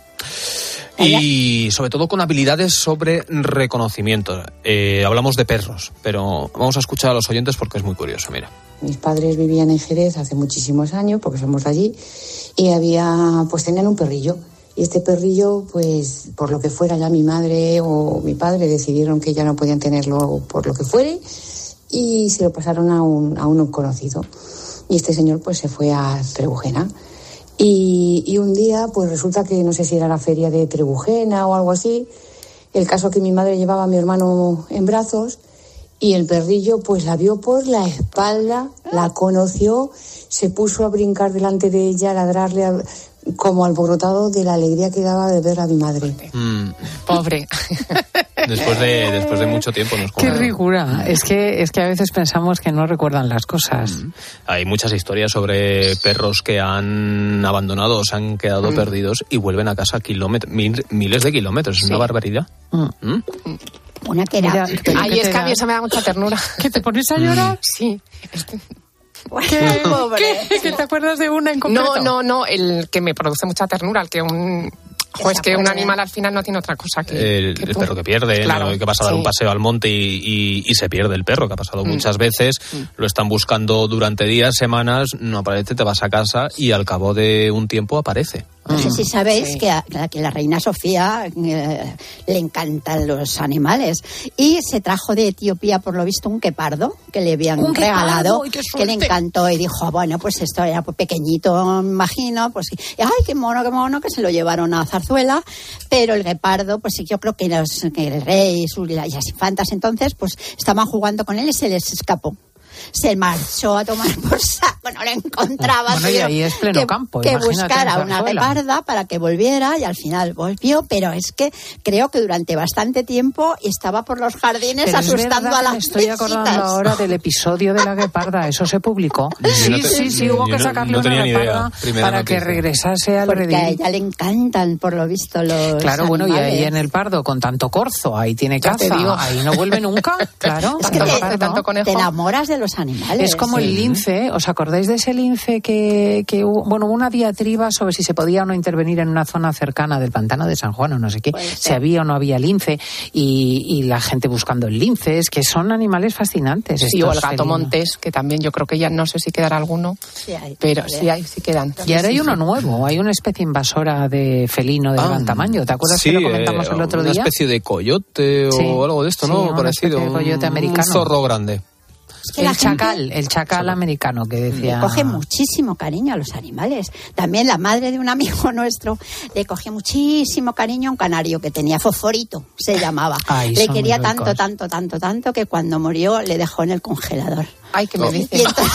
Y sobre todo con habilidades sobre reconocimiento. Eh, hablamos de perros, pero vamos a escuchar a los oyentes porque es muy curioso, mira. Mis padres vivían en Jerez hace muchísimos años, porque somos de allí, y había, pues tenían un perrillo. Y este perrillo, pues, por lo que fuera, ya mi madre o mi padre decidieron que ya no podían tenerlo por lo que fuere y se lo pasaron a un, a un conocido. Y este señor, pues, se fue a Trebujena. Y, y un día, pues, resulta que no sé si era la feria de Trebujena o algo así. El caso que mi madre llevaba a mi hermano en brazos y el perrillo, pues, la vio por la espalda, la conoció, se puso a brincar delante de ella, a ladrarle, a... como alborotado de la alegría que daba de ver a mi madre. Mm. Pobre. Después de después de mucho tiempo nos Qué rigura. Es que es que a veces pensamos que no recuerdan las cosas. Mm. Hay muchas historias sobre perros que han abandonado o se han quedado mm. perdidos y vuelven a casa kilómetros, mil, miles de kilómetros. Es sí. una barbaridad. Mm. ¿Mm? Una que era. Ay, es que a mí eso me da mucha ternura. ¿Que te pones a llorar? Mm. Sí. Este... ¿Qué? ¿Qué? ¿Que te acuerdas de una en concreto? No, no, no, el que me produce mucha ternura, el que un... Pues que un animal al final no tiene otra cosa que... El, que el perro que pierde, claro, ¿no? Que pasa a dar sí. un paseo al monte y, y, y se pierde el perro, que ha pasado mm. muchas veces, mm. lo están buscando durante días, semanas, no aparece, te vas a casa y al cabo de un tiempo aparece. No sé si sabéis sí. que, a, que la reina Sofía eh, le encantan los animales y se trajo de Etiopía, por lo visto, un guepardo que le habían un regalado, que le encantó y dijo, bueno, pues esto era pequeñito, imagino, pues ay, qué mono, qué mono, que se lo llevaron a Zarzuela, pero el guepardo, pues yo creo que, los, que el rey y las infantas entonces, pues estaban jugando con él y se les escapó. Se marchó a tomar por saco no le encontraba. Bueno, y ahí es pleno que, campo. Que buscara una gueparda para que volviera y al final volvió, pero es que creo que durante bastante tiempo estaba por los jardines pero asustando a las me estoy visitas. acordando ahora del episodio de la gueparda, eso se publicó. Sí, no te, sí, sí, hubo que sacarle no, no una gueparda para noticia. que regresase al Porque redil. a ella le encantan, por lo visto, los Claro, bueno, animales. y ahí en el Pardo, con tanto corzo, ahí tiene Ya caza, te digo. ahí no vuelve nunca, claro. Es que el te, Pardo. tanto conejo. te enamoras de los animales. Es como sí. el lince, ¿os acordáis de ese lince que, que hubo, bueno, hubo una diatriba sobre si se podía o no intervenir en una zona cercana del pantano de San Juan o no sé qué, si había o no había lince, y, y la gente buscando el lince, es que son animales fascinantes. Sí, o el estos gato felinos. montés, que también yo creo que ya no sé si quedará alguno, Sí hay, pero sí sí hay, sí quedan. Y ahora hay Sí, uno sí. nuevo, hay una especie invasora de felino de Ah, gran tamaño. ¿Te acuerdas sí, que lo comentamos eh, el otro una día? Una especie de coyote o Sí, algo de esto, sí, ¿no? una Parecido. especie de coyote un- americano. Un zorro grande. Es que el la gente chacal, el chacal americano que decía. le coge muchísimo cariño a los animales. También la madre de un amigo nuestro le cogió muchísimo cariño a un canario que tenía Fosforito, se llamaba. Ay, le son quería muy tanto, ricos. tanto, tanto, tanto que cuando murió le dejó en el congelador. Ay, que me Oh. dice. Y, entonces-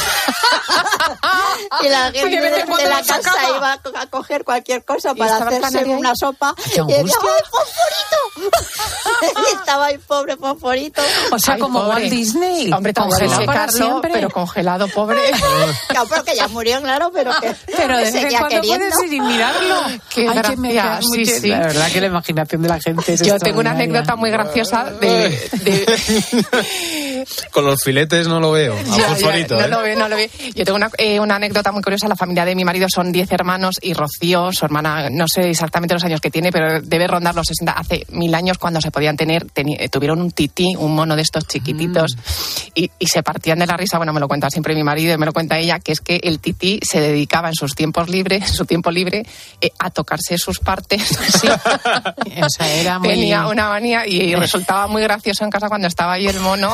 y la gente Oye, de, ¿desde cuándo de la lo casa sacaba? iba a co- a coger cualquier cosa ¿Y para estaba el hacerse canario ahí? una sopa. ¡Qué Y decía, angustia! ¡ay, Fosforito! Y estaba ahí, pobre Fosforito. O sea, Ay, como pobre. Walt Disney. Hombre, congelado congelado para Carlos, siempre. pero congelado, pobre. Claro, pero que ya murió, claro, pero que Pero que de vez en seguía cuando queriendo. puedes ir y mirarlo. Qué Ay, que me gracia, cae sí, mucho. sí. La verdad que la imaginación de la gente es Yo tengo una extraordinaria. anécdota muy graciosa de... de- Con los filetes no lo veo. A Ya, ya, fosforito, no ¿eh? lo ve, no lo ve. Yo tengo una, eh, una anécdota muy curiosa. La familia de mi marido son diez hermanos y Rocío, su hermana, no sé exactamente los años que tiene, pero debe rondar los sesenta. Hace mil años, cuando se podían tener, teni- eh, tuvieron un tití, un mono de estos chiquititos, Mm. y, y se partían de la risa. Bueno, me lo cuenta siempre mi marido y me lo cuenta ella, que es que el tití se dedicaba en sus tiempos libres, en su tiempo libre, eh, a tocarse sus partes. Sí. O sea, era muy... Tenía una manía y, y resultaba muy gracioso en casa cuando estaba ahí el mono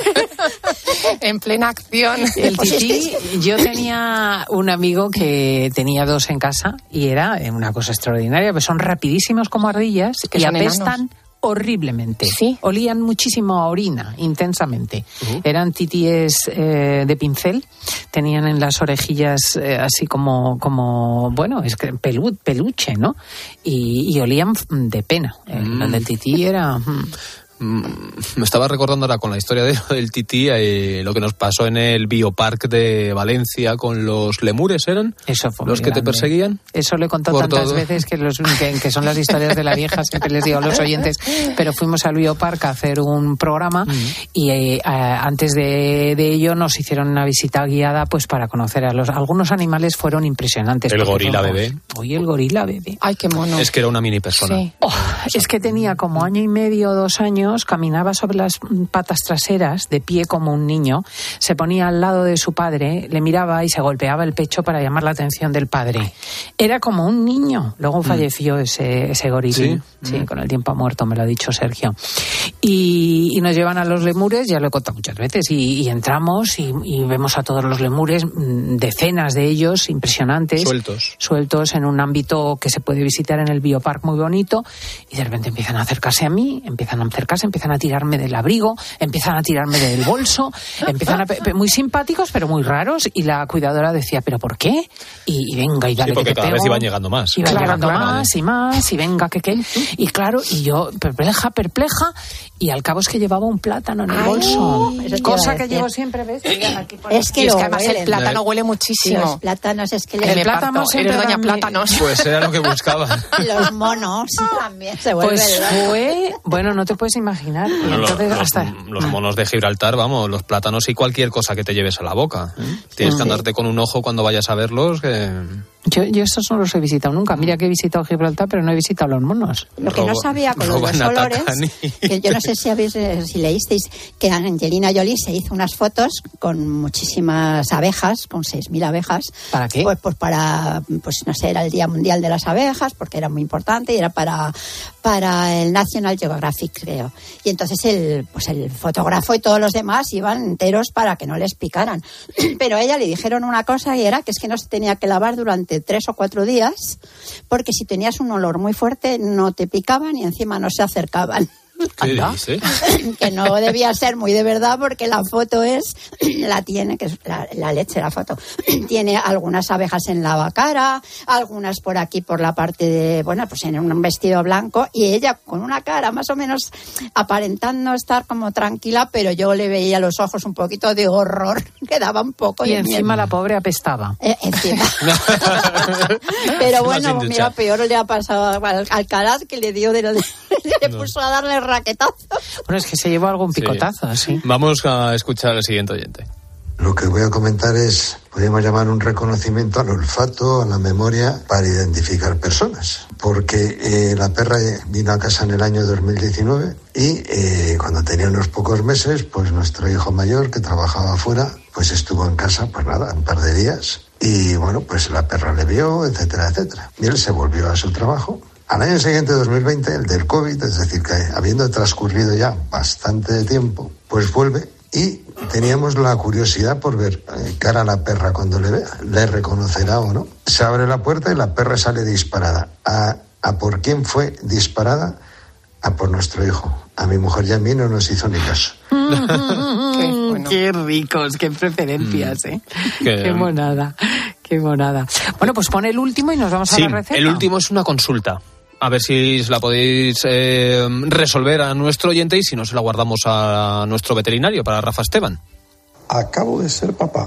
en plena acción. El tití, yo tenía un amigo que tenía dos en casa y era una cosa extraordinaria, pues son rapidísimos como ardillas Que y son apestan enanos. horriblemente. Sí. Olían muchísimo a orina, intensamente. Eran titíes eh, de pincel, tenían en las orejillas eh, así como, como, bueno, es que pelu- peluche, ¿no? Y, y olían de pena. El, Mm. el del tití era... mm, Mm, Me estaba recordando ahora con la historia de, del tití, eh, lo que nos pasó en el Biopark de Valencia con los lemures, ¿eran? Eso fue los muy que te grande. perseguían. Eso lo he contado Por tantas todo. veces que, los, que, que son las historias de la vieja, siempre les digo a los oyentes, pero fuimos al Biopark a hacer un programa y eh, a- antes de, de ello nos hicieron una visita guiada pues para conocer a los... Algunos animales fueron impresionantes. El porque gorila fuimos- bebé. Oye, el gorila bebé. Ay, qué mono. Es que era una mini persona. Sí. Oh, es que tenía como año y medio o dos años, caminaba sobre las mm, patas traseras, de pie como un niño, se ponía al lado de su padre, le miraba y se golpeaba el pecho para llamar la atención del padre. Era como un niño. Luego falleció ese, ese gorila. ¿Sí? Sí, con el tiempo ha muerto, me lo ha dicho Sergio. Y, y nos llevan a los lemures, ya lo he contado muchas veces, y, y entramos y, y vemos a todos los lemures, mm, decenas de ellos, impresionantes. Sueltos. Sueltos en un ámbito que se puede visitar en el Biopark muy bonito, y de repente empiezan a acercarse a mí, empiezan a acercarse, empiezan a tirarme del abrigo, empiezan a tirarme del bolso, empiezan a... pe- muy simpáticos, pero muy raros, y la cuidadora decía, ¿pero por qué? Y, y venga, y dale Sí, porque que te cada pego. vez iban llegando más. Iban Claro, llegando claro. más y más, y venga, que qué. Y claro, y yo perpleja, perpleja, y al cabo es que llevaba un plátano en el Ay, bolso. eso te iba Cosa a que decir. llevo siempre, ¿ves? Aquí por Es que Y es lo que además el huelen. plátano huele Los muchísimo. plátanos es que El les Me plátano parto. siempre Eres doña da mi- Plátanos. Pues era lo que buscaba. los monos también se vuelven Pues locos. fue, bueno, no te puedes imaginar. Y Bueno, entonces los, hasta... los monos de Gibraltar, vamos, los plátanos y cualquier cosa que te lleves a la boca. ¿eh? Tienes que andarte con un ojo cuando vayas a verlos. Que... Yo, yo estos no los he visitado nunca. Mira que he visitado Gibraltar, pero no he visitado los monos. Lo que no roban- sabía con los roban, dos olores, atacan y- que yo no sé si habéis, eh, si leísteis, que Angelina Jolie se hizo unas fotos con muchísimas abejas, con seis mil abejas. ¿Para qué? Pues, pues para, pues no sé, era el Día Mundial de las Abejas, porque era muy importante, y era para, para el National Geographic, creo. Y entonces el, pues el fotógrafo y todos los demás iban enteros para que no les picaran. Pero a ella le dijeron una cosa, y era que es que no se tenía que lavar durante tres o cuatro días, porque si tenías un olor muy fuerte no te picaban y encima no se acercaban. ¿Qué dice? Que no debía ser muy de verdad porque la foto es, la tiene, que es la, la leche, la foto, tiene algunas abejas en la cara, algunas por aquí por la parte de, bueno, pues en un vestido blanco y ella con una cara más o menos aparentando estar como tranquila, pero yo le veía los ojos un poquito de horror, que daba un poco y de encima miedo. La pobre apestaba. Eh, encima. Pero bueno, mira, peor le ha pasado al Alcaraz, que le dio de lo de, le no. puso a darle raquetazo. Bueno, es que se llevó algún picotazo, sí. sí. Vamos a escuchar al siguiente oyente. Lo que voy a comentar es, podríamos llamar un reconocimiento al olfato, a la memoria, para identificar personas. Porque eh, la perra vino a casa en el año dos mil diecinueve y eh, cuando tenía unos pocos meses, pues nuestro hijo mayor, que trabajaba afuera, pues estuvo en casa, pues nada, un par de días. Y bueno, pues la perra le vio, etcétera, etcétera. Y él se volvió a su trabajo. Al año siguiente, dos mil veinte, el del COVID, es decir, que habiendo transcurrido ya bastante tiempo, pues vuelve. Y teníamos la curiosidad por ver eh, cara a la perra cuando le vea, le reconocerá o no. Se abre la puerta y la perra sale disparada. ¿A, a por quién fue disparada? A por nuestro hijo. A mi mujer y a mí no nos hizo ni caso. Qué, bueno. Qué ricos, qué preferencias, ¿eh? Qué, qué monada, qué monada. Bueno, pues pon el último y nos vamos sí, a la receta. El último es una consulta. A ver si la podéis eh, resolver a nuestro oyente y si no se la guardamos a nuestro veterinario, para Rafa Esteban. Acabo de ser papá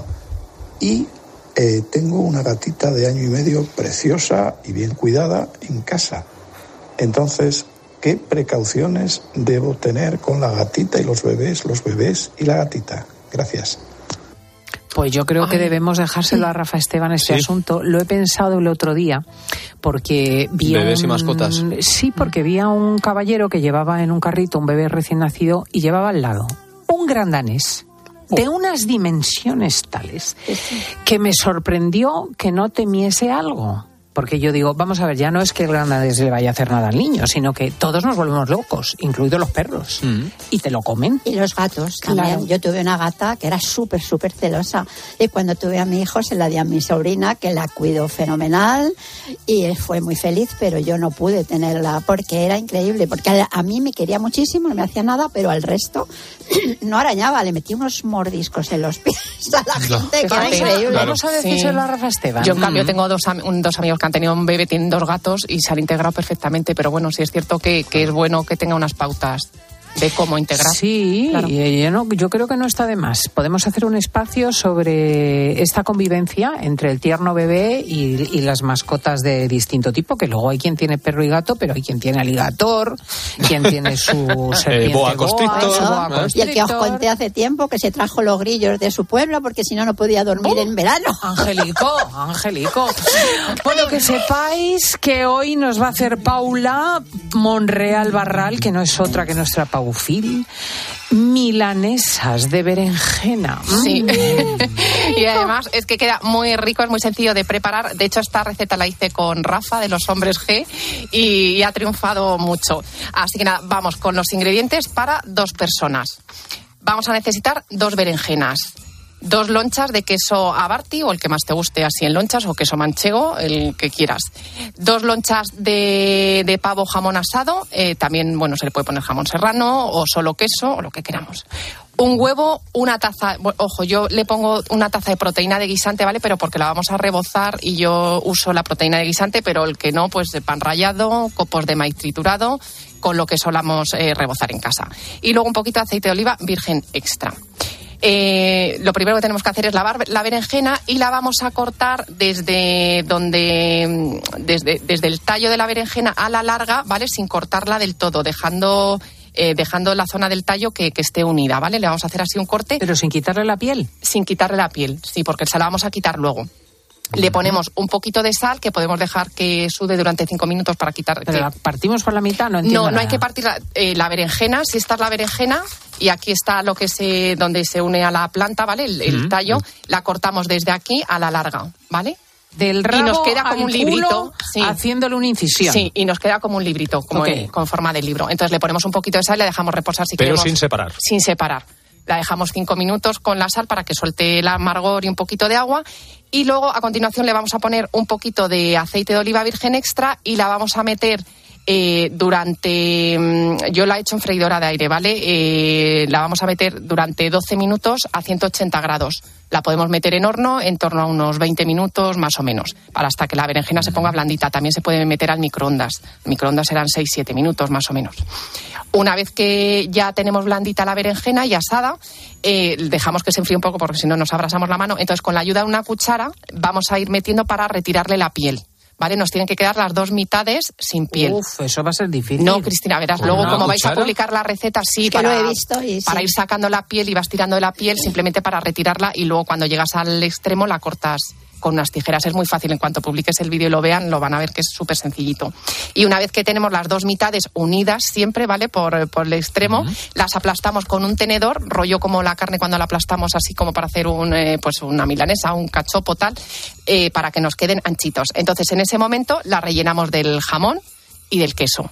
y eh, tengo una gatita de año y medio preciosa y bien cuidada en casa. Entonces, ¿qué precauciones debo tener con la gatita y los bebés, los bebés y la gatita? Gracias. Pues yo creo Ay. que debemos dejárselo a Rafa Esteban este sí. asunto. Lo he pensado el otro día porque vi bebés un... y mascotas. Sí, porque vi a un caballero que llevaba en un carrito un bebé recién nacido y llevaba al lado un gran danés oh. de unas dimensiones tales que me sorprendió que no temiese algo. Porque yo digo, vamos a ver, ya no es que el gran danés le vaya a hacer nada al niño, sino que todos nos volvemos locos, incluidos los perros. Mm. Y te lo comen. Y los gatos también. Claro. Yo tuve una gata que era súper, súper celosa. Y cuando tuve a mi hijo se la di a mi sobrina, que la cuidó fenomenal. Y fue muy feliz, pero yo no pude tenerla porque era increíble. Porque a, a mí me quería muchísimo, no me hacía nada, pero al resto no arañaba. Le metí unos mordiscos en los pies a la gente, no. que era increíble. Claro. Vamos a decírselo sí. a Rafa Esteban. Yo, en cambio, mm. tengo dos, un, dos amigos que han tenido un bebé, tienen dos gatos y se han integrado perfectamente, pero bueno, sí es cierto que, que es bueno que tenga unas pautas de cómo integrar. Sí, claro. y yo, no, yo creo que no está de más. Podemos hacer un espacio sobre esta convivencia entre el tierno bebé y, y las mascotas de distinto tipo, que luego hay quien tiene perro y gato, pero hay quien tiene aligator, quien tiene su serpiente eh, boa constrictor, boa, su boa constrictor. Y el que os conté hace tiempo que se trajo los grillos de su pueblo porque si no, no podía dormir oh, en verano. Angélico, Angélico. Bueno, que sepáis que hoy nos va a hacer Paula Monreal Barral, que no es otra que nuestra Paula Ufil, milanesas de berenjena. Sí. Y además es que queda muy rico, es muy sencillo de preparar. De hecho, esta receta la hice con Rafa de los Hombres G y, y ha triunfado mucho. Así que nada, vamos con los ingredientes para dos personas. Vamos a necesitar dos berenjenas, dos lonchas de queso Abarti o el que más te guste así en lonchas, o queso manchego, el que quieras. Dos lonchas de, de pavo jamón asado, eh, también, bueno, se le puede poner jamón serrano o solo queso o lo que queramos. Un huevo, una taza, bueno, ojo, yo le pongo una taza de proteína de guisante, ¿vale? Pero porque la vamos a rebozar y yo uso la proteína de guisante, pero el que no, pues de pan rallado, copos de maíz triturado, con lo que solamos eh, rebozar en casa. Y luego un poquito de aceite de oliva virgen extra. Eh, lo primero que tenemos que hacer es lavar la berenjena y la vamos a cortar desde donde desde, desde el tallo de la berenjena a la larga, ¿vale? Sin cortarla del todo, dejando eh, dejando la zona del tallo que, que esté unida, ¿vale? Le vamos a hacer así un corte. ¿Pero sin quitarle la piel? Sin quitarle la piel, sí, porque se la vamos a quitar luego. Le ponemos un poquito de sal, que podemos dejar que sude durante cinco minutos para quitar... ¿Pero que... la partimos por la mitad? No entiendo No, no nada. hay que partir la, eh, la berenjena. Si esta es la berenjena y aquí está lo que se donde se une a la planta, ¿vale? El, el tallo, la cortamos desde aquí a la larga, ¿vale? Del rabo y nos queda como al un librito, sí. Haciéndole una incisión. Sí, y nos queda como un librito, como okay. en, con forma de libro. Entonces le ponemos un poquito de sal y le dejamos reposar si Pero queremos. Pero sin separar. Sin separar. La dejamos cinco minutos con la sal para que suelte el amargor y un poquito de agua. Y luego, a continuación, le vamos a poner un poquito de aceite de oliva virgen extra y la vamos a meter eh, durante... Yo la he hecho en freidora de aire, ¿vale? Eh, la vamos a meter durante doce minutos a ciento ochenta grados. La podemos meter en horno en torno a unos veinte minutos más o menos, para hasta que la berenjena se ponga blandita. También se puede meter al microondas. El microondas serán seis siete minutos más o menos. Una vez que ya tenemos blandita la berenjena y asada, eh, dejamos que se enfríe un poco porque si no nos abrasamos la mano. Entonces, con la ayuda de una cuchara vamos a ir metiendo para retirarle la piel. ¿Vale? Nos tienen que quedar las dos mitades sin piel. Uf, eso va a ser difícil. No, Cristina, verás, ¿Con luego una como vais a cuchara? publicar la receta, sí, Es que para, lo he visto y para sí. ir sacando la piel y vas tirando de la piel simplemente para retirarla y luego cuando llegas al extremo la cortas con unas tijeras. Es muy fácil, en cuanto publiques el vídeo y lo vean, lo van a ver que es súper sencillito. Y una vez que tenemos las dos mitades unidas siempre, ¿vale? Por, por el extremo, uh-huh. las aplastamos con un tenedor, rollo como la carne cuando la aplastamos así como para hacer un, eh, pues una milanesa, un cachopo tal, eh, para que nos queden anchitos. Entonces, en ese momento la rellenamos del jamón y del queso.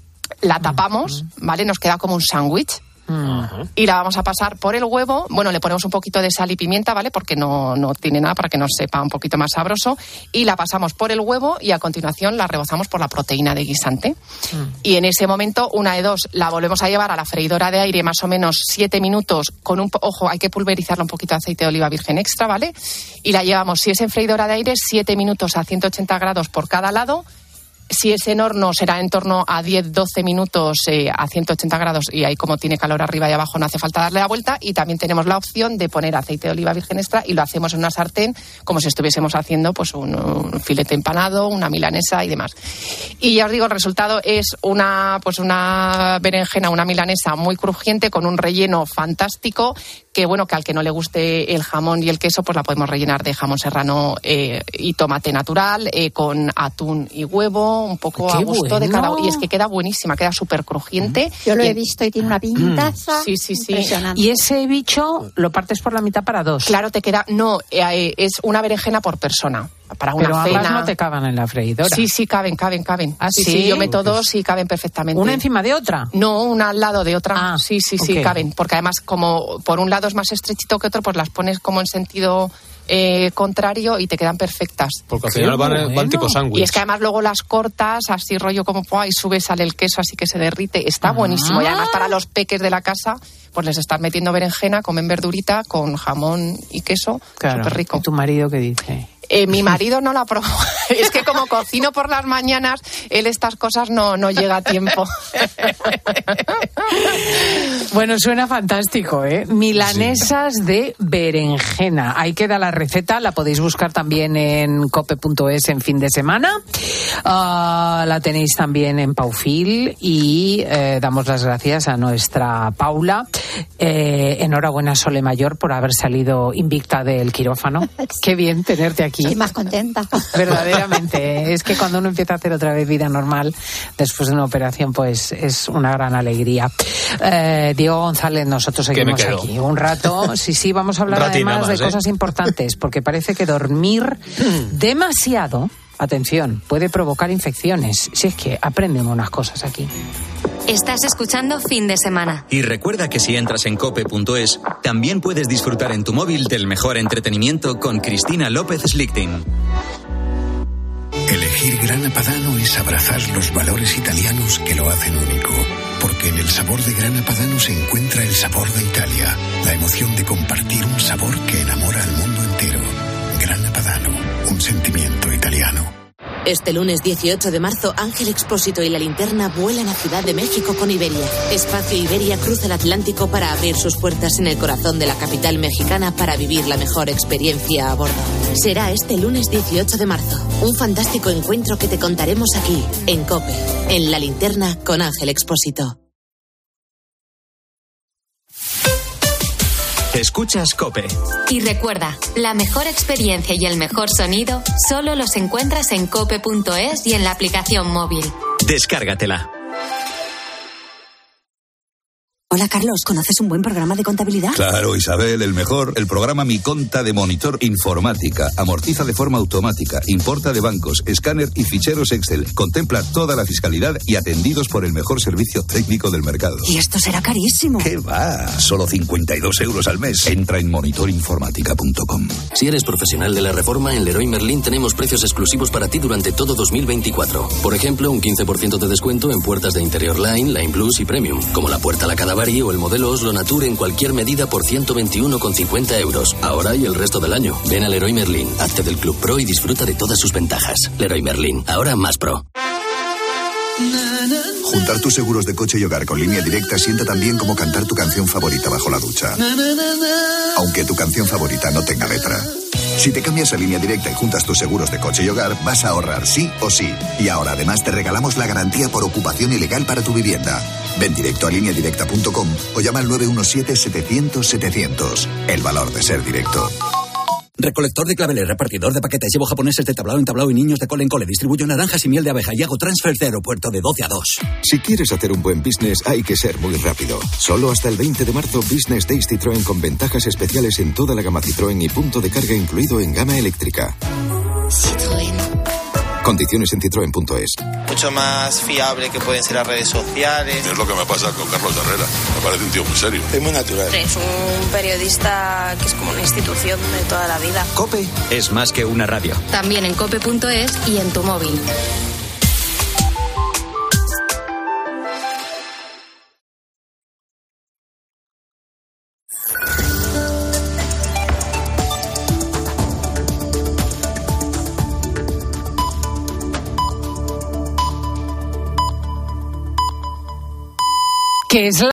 La tapamos, uh-huh. ¿vale? Nos queda como un sándwich. Uh-huh. Y la vamos a pasar por el huevo. Bueno, le ponemos un poquito de sal y pimienta, ¿vale? Porque no, no tiene nada, para que nos sepa un poquito más sabroso. Y la pasamos por el huevo y a continuación la rebozamos por la proteína de guisante. Uh-huh. Y en ese momento, una de dos, la volvemos a llevar a la freidora de aire más o menos siete minutos con un... Ojo, hay que pulverizarla un poquito de aceite de oliva virgen extra, ¿vale? Y la llevamos, si es en freidora de aire, siete minutos a ciento ochenta grados por cada lado. Si es en horno, será en torno a diez doce minutos eh, a ciento ochenta grados y ahí como tiene calor arriba y abajo no hace falta darle la vuelta. Y también tenemos la opción de poner aceite de oliva virgen extra y lo hacemos en una sartén como si estuviésemos haciendo pues un, un filete empanado, una milanesa y demás. Y ya os digo, el resultado es una, pues una berenjena, una milanesa muy crujiente con un relleno fantástico que bueno, que al que no le guste el jamón y el queso, pues la podemos rellenar de jamón serrano eh, y tomate natural, eh, con atún y huevo, un poco ¡Qué a gusto bueno! de cada uno. Y es que queda buenísima, queda súper crujiente. Yo lo y he visto y tiene una pintaza. Sí, sí, sí. Impresionante. Y ese bicho lo partes por la mitad para dos. Claro, te queda... No, eh, es una berenjena por persona. Para una Pero cena. ambas no te caben en la freidora. Sí, sí, caben, caben, caben. ¿Ah, sí, sí? sí, yo meto dos y caben perfectamente. ¿Una encima de otra? No, una al lado de otra. Ah, sí, sí, sí, ok. caben. Porque además, como por un lado es más estrechito que otro, pues las pones como en sentido eh, contrario y te quedan perfectas. Porque al final van, bueno. van tipo sándwich. Y es que además luego las cortas, así rollo como, ¡pua! Y sube, sale el queso, así que se derrite. Está buenísimo. Y además para los peques de la casa, pues les estás metiendo berenjena, comen verdurita, con jamón y queso. Claro. Súper rico. ¿Y tu marido qué dice? Eh, mi marido no la probó. Es que como cocino por las mañanas, él estas cosas no, no llega a tiempo. Bueno, suena fantástico, ¿eh? Milanesas sí. de berenjena. Ahí queda la receta, la podéis buscar también en cope punto es en fin de semana. Uh, la tenéis también en Paufil y eh, damos las gracias a nuestra Paula. Eh, enhorabuena, Sole Mayor, por haber salido invicta del quirófano. Qué bien tenerte aquí. Estoy más contenta. Verdaderamente, es que cuando uno empieza a hacer otra vez vida normal después de una operación, pues es una gran alegría. Eh, Diego González, nosotros seguimos aquí un rato. Sí, sí, vamos a hablar además más, de ¿eh? cosas importantes, porque parece que dormir demasiado, atención, puede provocar infecciones. Si es que aprenden unas cosas aquí. Estás escuchando Fin de Semana. Y recuerda que si entras en cope punto es, también puedes disfrutar en tu móvil del mejor entretenimiento con Cristina López Slichting. Elegir Grana Padano es abrazar los valores italianos que lo hacen único. Porque en el sabor de Grana Padano se encuentra el sabor de Italia, la emoción de compartir un sabor que enamora al mundo entero. Grana Padano, un sentimiento italiano. Este lunes dieciocho de marzo, Ángel Expósito y La Linterna vuelan a Ciudad de México con Iberia. Espacio Iberia cruza el Atlántico para abrir sus puertas en el corazón de la capital mexicana para vivir la mejor experiencia a bordo. Será este lunes dieciocho de marzo. Un fantástico encuentro que te contaremos aquí, en COPE, en La Linterna con Ángel Expósito. Escuchas COPE. Y recuerda, la mejor experiencia y el mejor sonido solo los encuentras en cope punto es y en la aplicación móvil. Descárgatela. Hola, Carlos, ¿conoces un buen programa de contabilidad? Claro, Isabel, el mejor. El programa Mi Conta de Monitor Informática. Amortiza de forma automática, importa de bancos, escáner y ficheros Excel. Contempla toda la fiscalidad y atendidos por el mejor servicio técnico del mercado. Y esto será carísimo. ¿Qué va? Solo cincuenta y dos euros al mes. Entra en monitor informática punto com. Si eres profesional de la reforma, en Leroy Merlin tenemos precios exclusivos para ti durante todo dos mil veinticuatro. Por ejemplo, un quince por ciento de descuento en puertas de Interior Line, Line Plus y Premium, como la puerta La Cadavari o el modelo Oslo Nature en cualquier medida por ciento veintiuno con cincuenta euros. Ahora y el resto del año. Ven a Leroy Merlin, hazte del Club Pro y disfruta de todas sus ventajas. Leroy Merlin, ahora más pro. Juntar tus seguros de coche y hogar con Línea Directa sienta tan bien como cantar tu canción favorita bajo la ducha. Aunque tu canción favorita no tenga letra. Si te cambias a Línea Directa y juntas tus seguros de coche y hogar, vas a ahorrar sí o sí. Y ahora además te regalamos la garantía por ocupación ilegal para tu vivienda. Ven directo a línea directa punto com o llama al nueve uno siete, setecientos, setecientos. El valor de ser directo. Recolector de claveles, repartidor de paquetes, llevo japoneses de tablao en tablao y niños de cole en cole, distribuyo naranjas y miel de abeja y hago transfer de aeropuerto de doce a dos. Si quieres hacer un buen business, hay que ser muy rápido. Solo hasta el veinte de marzo, Business Days Citroën con ventajas especiales en toda la gama Citroën y punto de carga incluido en gama eléctrica. Citroën. Condiciones en citroen punto es. Mucho más fiable que pueden ser las redes sociales. Es lo que me pasa con Carlos Herrera. Me parece un tío muy serio. Es muy natural. Es un periodista que es como una institución de toda la vida. COPE es más que una radio. También en cope punto es y en tu móvil. Que es